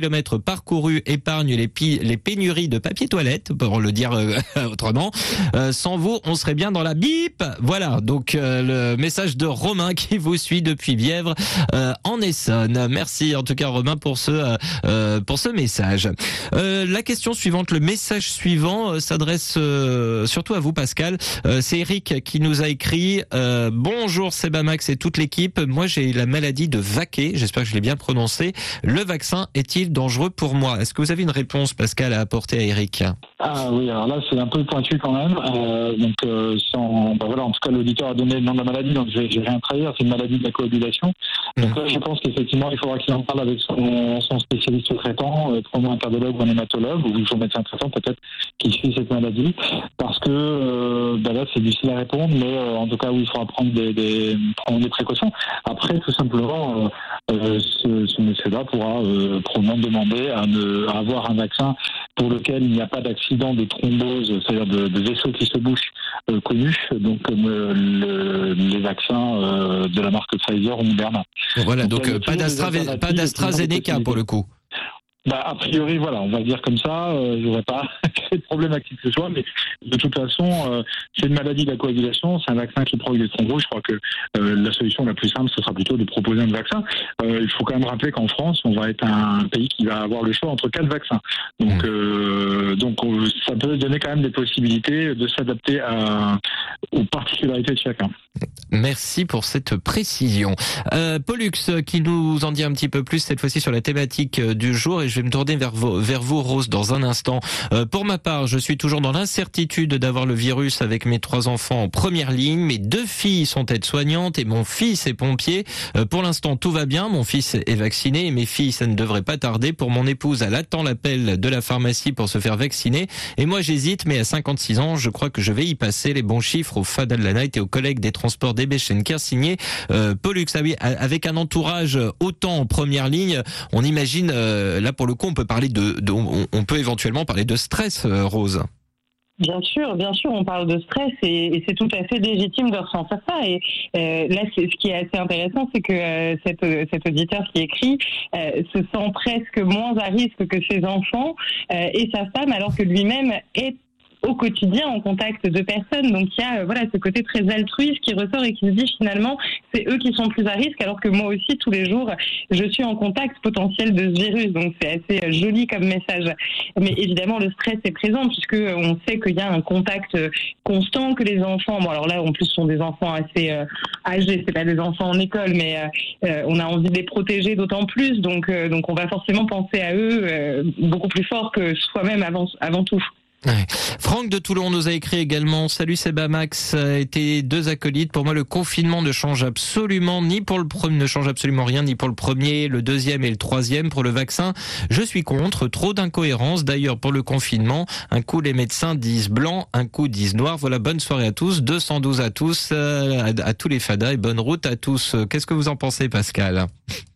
parcouru épargne les, pi- les pénuries de papier toilette, pour le dire euh, autrement. Euh, sans vous, on serait bien dans la bip. Voilà, donc euh, le message de Romain qui vous suit depuis Bièvre euh, en Essonne. Merci en tout cas Romain pour ce euh, pour ce message. Euh, la question suivante, le message suivant euh, s'adresse euh, surtout à vous Pascal. Euh, c'est Eric qui nous a écrit euh, bonjour Sebamax et toute l'équipe. Moi j'ai la maladie de Vaquet, j'espère que je l'ai bien prononcé. Le vaccin est-il dangereux pour moi? Est-ce que vous avez une réponse Pascal à apporter à Eric? Ah oui, alors là c'est un peu pointu quand même. Euh, donc euh, sans, bah voilà, en tout cas l'auditeur a donné le nom de la maladie, donc je vais rien trahir. C'est une maladie de la coagulation. Donc là, je pense qu'effectivement il faudra qu'il en parle avec son, son spécialiste traitant, euh, probablement un cardiologue ou un hématologue ou son médecin traitant peut-être qui suit cette maladie, parce que euh, bah là c'est difficile à répondre, mais euh, en tout cas oui, il faudra prendre des, des prendre des précautions. Après tout simplement, euh, euh, ce, ce monsieur-là pourra euh, probablement demander à, ne, à avoir un vaccin pour lequel il n'y a pas d'accident de thrombose, c'est-à-dire de, de vaisseaux qui se bouchent euh, connus, donc comme euh, le, les vaccins euh, de la marque Pfizer ou Moderna. Voilà, donc, donc euh, pas, d'Astra, pas d'AstraZeneca pour le coup. Bah, a priori, voilà, on va dire comme ça, euh, je n'aurais pas de problème à qui que ce soit, mais de toute façon, euh, c'est une maladie de la coagulation, c'est un vaccin qui provoque des thromboses. Je crois que euh, la solution la plus simple, ce sera plutôt de proposer un vaccin. Euh, il faut quand même rappeler qu'en France, on va être un pays qui va avoir le choix entre quatre vaccins. Donc, euh, donc on, ça peut donner quand même des possibilités de s'adapter à, aux particularités de chacun. Merci pour cette précision. Euh, Pollux qui nous en dit un petit peu plus cette fois-ci sur la thématique du jour, et je vais me tourner vers vous, vers vous Rose dans un instant. Euh, pour ma part, je suis toujours dans l'incertitude d'avoir le virus avec mes trois enfants en première ligne. Mes deux filles sont aides-soignantes et mon fils est pompier. Euh, pour l'instant, tout va bien. Mon fils est vacciné et mes filles, ça ne devrait pas tarder. Pour mon épouse, elle attend l'appel de la pharmacie pour se faire vacciner. Et moi, j'hésite, mais à cinquante-six ans, je crois que je vais y passer. Les bons chiffres au Fada de la Night et aux collègues des transports D B Schenker, signé euh, Pollux. Ah oui, avec un entourage autant en première ligne, on imagine, euh, là pour le coup, on peut parler de, de on, on peut éventuellement parler de stress, euh, Rose. Bien sûr, bien sûr, on parle de stress et, et c'est tout à fait légitime de ressentir ça. Et euh, là, c'est, ce qui est assez intéressant, c'est que euh, cet, cet auditeur qui écrit euh, se sent presque moins à risque que ses enfants euh, et sa femme, alors que lui-même est au quotidien en contact de personnes. Donc il y a euh, voilà ce côté très altruiste qui ressort et qui se dit finalement c'est eux qui sont plus à risque, alors que moi aussi tous les jours je suis en contact potentiel de ce virus. Donc c'est assez euh, joli comme message. Mais évidemment le stress est présent puisque on sait qu'il y a un contact constant, que les enfants, bon alors là en plus ce sont des enfants assez euh, âgés, c'est pas des enfants en école, mais euh, euh, on a envie de les protéger d'autant plus. Donc euh, donc on va forcément penser à eux euh, beaucoup plus fort que soi-même avant avant tout. Ouais. Franck de Toulon nous a écrit également: salut Sebamax et tes deux acolytes. Pour moi, le confinement ne change absolument ni pour le premier, ne change absolument rien ni pour le premier, le deuxième et le troisième. Pour le vaccin, je suis contre. Trop d'incohérences. D'ailleurs, pour le confinement, un coup les médecins disent blanc, un coup disent noir. Voilà, bonne soirée à tous. deux cent douze à tous, euh, à, à tous les fadas et bonne route à tous. Qu'est-ce que vous en pensez, Pascal?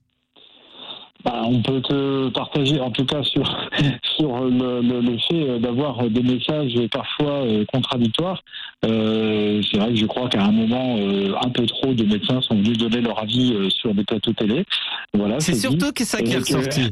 Bah, on peut te partager, en tout cas sur sur le, le, le fait d'avoir des messages parfois euh, contradictoires. Euh, c'est vrai que je crois qu'à un moment, euh, un peu trop de médecins sont venus donner leur avis euh, sur des plateaux télé. Voilà. C'est surtout que ça qui est ressorti.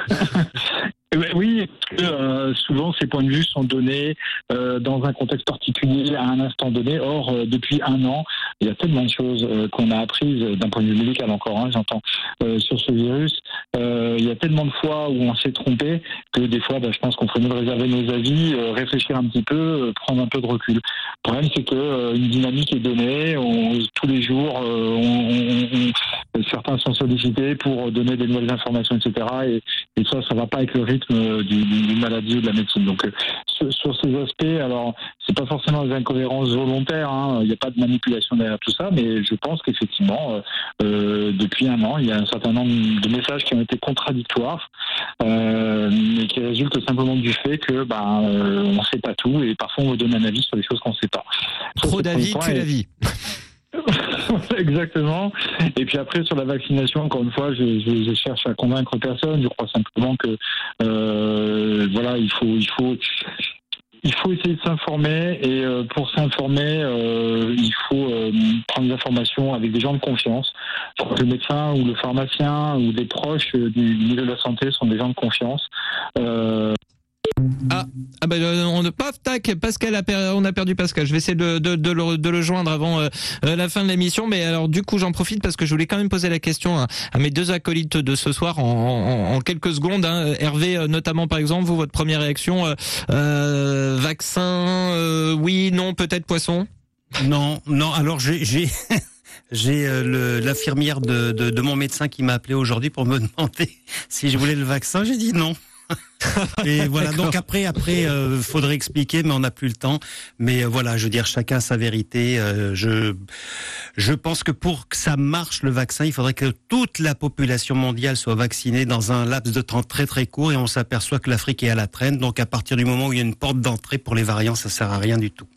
Oui, parce que euh, souvent ces points de vue sont donnés euh, dans un contexte particulier à un instant donné. Or, euh, depuis un an, il y a tellement de choses euh, qu'on a apprises d'un point de vue médical encore, hein, j'entends, euh, sur ce virus. Euh, il y a tellement de fois où on s'est trompé que des fois, bah, je pense qu'on ferait mieux de réserver nos avis, euh, réfléchir un petit peu, euh, prendre un peu de recul. Le problème, c'est que euh, une dynamique est donnée. On, tous les jours, euh, on, on, on, certains sont sollicités pour donner des nouvelles informations, et cetera. Et, et ça, ça va pas avec le rythme d'une maladie ou de la médecine. Donc euh, sur, sur ces aspects, alors c'est pas forcément des incohérences volontaires, hein, il n'y a pas de manipulation derrière tout ça, mais je pense qu'effectivement euh, euh, depuis un an, il y a un certain nombre de messages qui ont été contradictoires, euh, mais qui résultent simplement du fait que bah, euh, on ne sait pas tout et parfois on veut donner un avis sur des choses qu'on ne sait pas. Trop d'avis, tue la vie. Exactement. Et puis après sur la vaccination, encore une fois, je, je, je cherche à convaincre personne. Je crois simplement que euh, voilà, il faut, il faut, il faut essayer de s'informer. Et euh, pour s'informer, euh, il faut euh, prendre des informations avec des gens de confiance. Je crois que le médecin ou le pharmacien ou des proches du milieu de la santé sont des gens de confiance. Euh, Ah, ah ben on ne paf tac Pascal a per, on a perdu Pascal. Je vais essayer de de, de, le, de le joindre avant euh, la fin de l'émission. Mais alors du coup j'en profite parce que je voulais quand même poser la question à, à mes deux acolytes de ce soir en, en, en quelques secondes. Hein. Hervé notamment par exemple, vous votre première réaction euh, euh, vaccin euh, oui non peut-être poisson. Non non alors j'ai j'ai J'ai euh, le, l'infirmière de, de, de mon médecin qui m'a appelé aujourd'hui pour me demander si je voulais le vaccin. J'ai dit non. Et voilà. D'accord. Donc après, après, euh, faudrait expliquer, mais on n'a plus le temps. Mais euh, voilà, je veux dire, chacun sa vérité. Euh, je, je pense que pour que ça marche le vaccin, il faudrait que toute la population mondiale soit vaccinée dans un laps de temps très très court. Et on s'aperçoit que l'Afrique est à la traîne. Donc à partir du moment où il y a une porte d'entrée pour les variants, ça sert à rien du tout.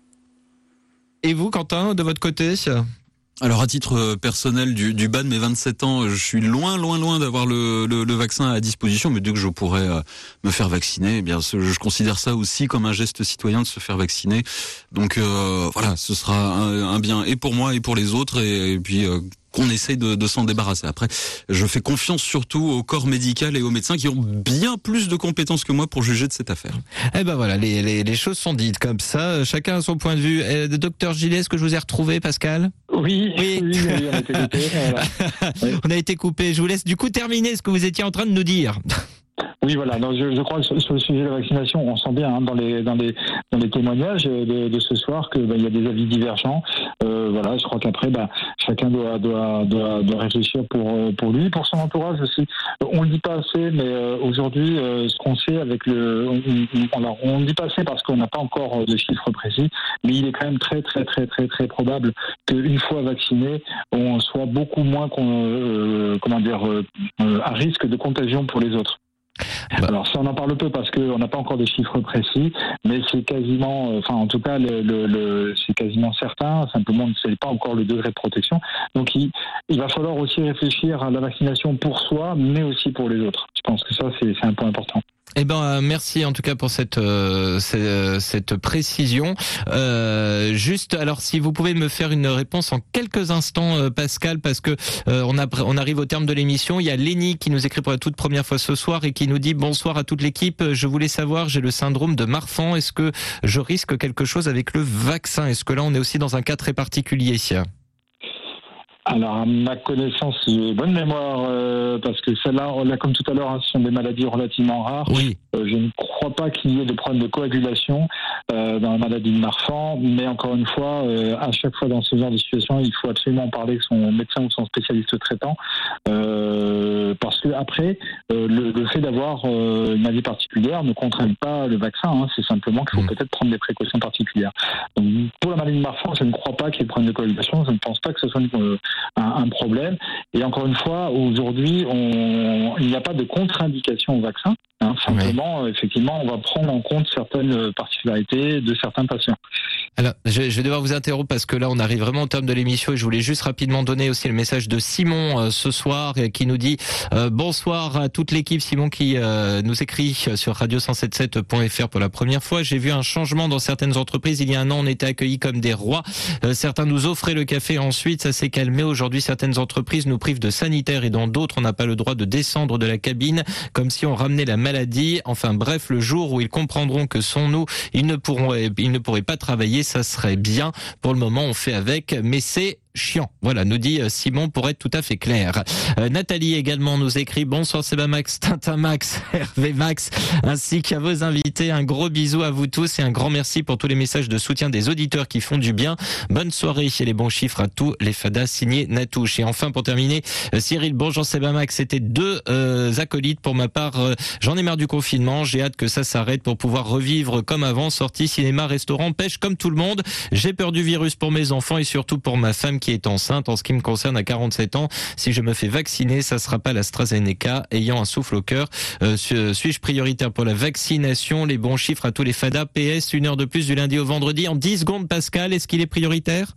Et vous, Quentin, de votre côté? Alors à titre personnel du, du bas de mes vingt-sept ans, je suis loin, loin, loin d'avoir le, le, le vaccin à disposition, mais dès que je pourrais euh, me faire vacciner, eh bien, je, je considère ça aussi comme un geste citoyen de se faire vacciner. Donc euh, voilà, ce sera un, un bien et pour moi et pour les autres, et, et puis euh, qu'on essaye de, de s'en débarrasser. Après, je fais confiance surtout au corps médical et aux médecins qui ont bien plus de compétences que moi pour juger de cette affaire. Eh ben voilà, les, les, les choses sont dites comme ça, chacun a son point de vue. Euh, docteur Gillet, est-ce que je vous ai retrouvé, Pascal? Oui, Oui. oui, oui, on a été coupé. Voilà. Oui. On a été coupé. Je vous laisse du coup terminer ce que vous étiez en train de nous dire. Oui, voilà. Donc, je, je crois que sur, sur le sujet de la vaccination, on sent bien hein, dans les dans les dans les témoignages de, de ce soir que bah, il y a des avis divergents. Euh, voilà, je crois qu'après, bah, chacun doit doit doit, doit réfléchir pour pour lui, pour son entourage aussi. On le dit pas assez, mais euh, aujourd'hui, euh, ce qu'on sait avec le, on, on, alors on le dit pas assez parce qu'on n'a pas encore de chiffres précis, mais il est quand même très très très très très probable qu'une fois vacciné, on soit beaucoup moins qu'on, euh, comment dire euh, à risque de contagion pour les autres. Bah. Alors ça on en parle peu parce qu'on n'a pas encore des chiffres précis, mais c'est quasiment, enfin en tout cas le, le, le, c'est quasiment certain, simplement c'est pas encore le degré de protection. Donc il, il va falloir aussi réfléchir à la vaccination pour soi, mais aussi pour les autres. Je pense que ça c'est, c'est un point important. Eh ben euh, merci en tout cas pour cette euh, cette, cette précision. Euh, juste alors si vous pouvez me faire une réponse en quelques instants, euh, Pascal, parce que euh, on a on arrive au terme de l'émission. Il y a Lénie qui nous écrit pour la toute première fois ce soir et qui nous dit bonsoir à toute l'équipe. Je voulais savoir, j'ai le syndrome de Marfan. Est-ce que je risque quelque chose avec le vaccin? Est-ce que là on est aussi dans un cas très particulier? Alors, à ma connaissance, j'ai bonne mémoire, euh, parce que celle-là, là, comme tout à l'heure, hein, ce sont des maladies relativement rares. Oui. Euh, je ne crois pas qu'il y ait de problème de coagulation euh, dans la maladie de Marfan, mais encore une fois, euh, à chaque fois dans ce genre de situation, il faut absolument en parler avec son médecin ou son spécialiste traitant, euh, parce que après, euh, le, le fait d'avoir euh, une maladie particulière ne contraint pas le vaccin. Hein, c'est simplement qu'il faut mmh. peut-être prendre des précautions particulières. Donc, pour la maladie de Marfan, je ne crois pas qu'il y ait de problème de coagulation. Je ne pense pas que ce soit une, euh, un, un problème. Et encore une fois, aujourd'hui, on, il n'y a pas de contre-indication au vaccin. Hein, simplement, oui. Effectivement, on va prendre en compte certaines particularités de certains patients. Alors, je, je vais devoir vous interrompre parce que là, on arrive vraiment au terme de l'émission et je voulais juste rapidement donner aussi le message de Simon euh, ce soir euh, qui nous dit euh, bonsoir à toute l'équipe. Simon qui euh, nous écrit sur radio cent soixante-dix-sept point f r pour la première fois. J'ai vu un changement dans certaines entreprises. Il y a un an, on était accueillis comme des rois. Euh, certains nous offraient le café. Ensuite, ça s'est calmé. Aujourd'hui, certaines entreprises nous privent de sanitaire et dans d'autres, on n'a pas le droit de descendre de la cabine comme si on ramenait la maladie. Enfin bref, le jour où ils comprendront que sans nous, ils ne pourront, ils ne pourraient pas travailler, ça serait bien. Pour le moment, on fait avec, mais c'est chiant. Voilà, nous dit Simon pour être tout à fait clair. Euh, Nathalie également nous écrit bonsoir Seba Max, Tintin Max, Hervé Max, ainsi qu'à vos invités. Un gros bisou à vous tous et un grand merci pour tous les messages de soutien des auditeurs qui font du bien. Bonne soirée et les bons chiffres à tous les fadas signés Natouche. Et enfin pour terminer, euh, Cyril, bonjour Seba Max, c'était deux euh, acolytes pour ma part. Euh, j'en ai marre du confinement, j'ai hâte que ça s'arrête pour pouvoir revivre comme avant, sortie, cinéma, restaurant, pêche comme tout le monde. J'ai peur du virus pour mes enfants et surtout pour ma femme qui est enceinte. En ce qui me concerne, à quarante-sept ans, si je me fais vacciner, ça sera pas l'AstraZeneca. Ayant un souffle au cœur, euh, suis-je prioritaire pour la vaccination? Les bons chiffres à tous les fadas. P S, une heure de plus du lundi au vendredi. En dix secondes, Pascal, est-ce qu'il est prioritaire?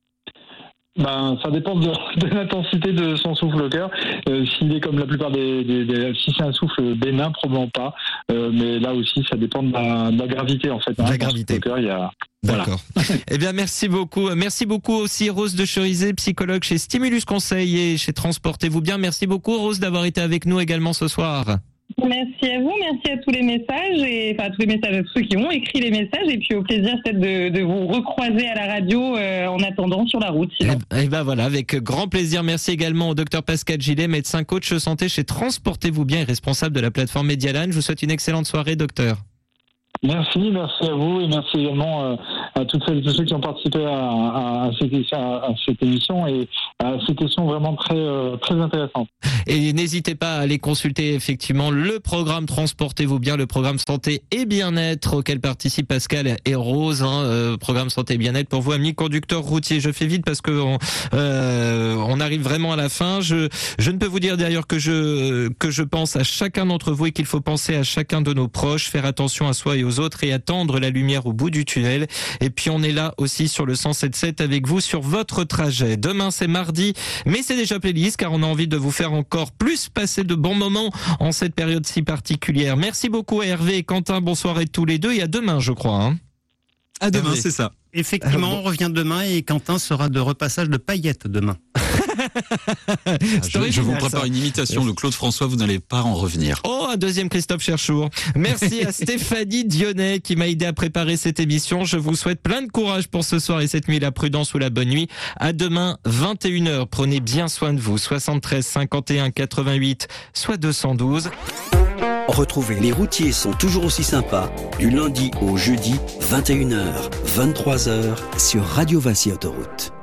Ben, ça dépend de, de l'intensité de son souffle au cœur. Euh, s'il est comme la plupart des, des, des si c'est un souffle bénin, probablement pas. Euh, mais là aussi, ça dépend de la, de la gravité en fait. Hein. La gravité. Au cœur, il y a. D'accord. Voilà. Eh bien, merci beaucoup. Merci beaucoup aussi Rose de Cherizet, psychologue chez Stimulus Conseil et chez Transportez-vous bien. Merci beaucoup Rose d'avoir été avec nous également ce soir. Merci à vous, merci à tous les messages, et enfin à tous les messages, à tous ceux qui ont écrit les messages, et puis au plaisir peut-être de, de vous recroiser à la radio euh, en attendant sur la route. Et, et ben voilà, avec grand plaisir. Merci également au docteur Pascal Gillet, médecin coach santé chez Transportez-vous bien et responsable de la plateforme Medialan. Je vous souhaite une excellente soirée, docteur. Merci, merci à vous et merci également euh, à toutes celles et tous ceux qui ont participé à, à, à, cette, à, à cette émission et à ces questions vraiment très, euh, très intéressantes. Et n'hésitez pas à aller consulter effectivement le programme Transportez-vous bien, le programme santé et bien-être auquel participent Pascal et Rose, hein, euh, programme santé et bien-être pour vous amis conducteurs routiers. Je fais vite parce que on, euh, on arrive vraiment à la fin. Je, je ne peux vous dire d'ailleurs que je, que je pense à chacun d'entre vous et qu'il faut penser à chacun de nos proches, faire attention à soi et aux autres et attendre la lumière au bout du tunnel. Et puis on est là aussi sur le cent sept sept avec vous sur votre trajet. Demain c'est mardi, mais c'est déjà playlist car on a envie de vous faire encore plus passer de bons moments en cette période si particulière. Merci beaucoup à Hervé et Quentin, bonsoir à tous les deux et à demain je crois. Hein. À demain, Hervé. C'est ça. Effectivement, on revient demain et Quentin sera de repassage de paillettes demain. Ah, je, je vous prépare ça. une imitation de Claude François, vous n'allez pas en revenir. Oh, un deuxième Christophe Cherchour. Merci à Stéphanie Dionnet qui m'a aidé à préparer cette émission. Je vous souhaite plein de courage pour ce soir et cette nuit, la prudence ou la bonne nuit. À demain, vingt et une heures. Prenez bien soin de vous. soixante-treize cinquante et un quatre-vingt-huit, soit deux cent douze. Retrouvez Les routiers sont toujours aussi sympas du lundi au jeudi, vingt et une heures, vingt-trois heures sur Radio Vinci Autoroute.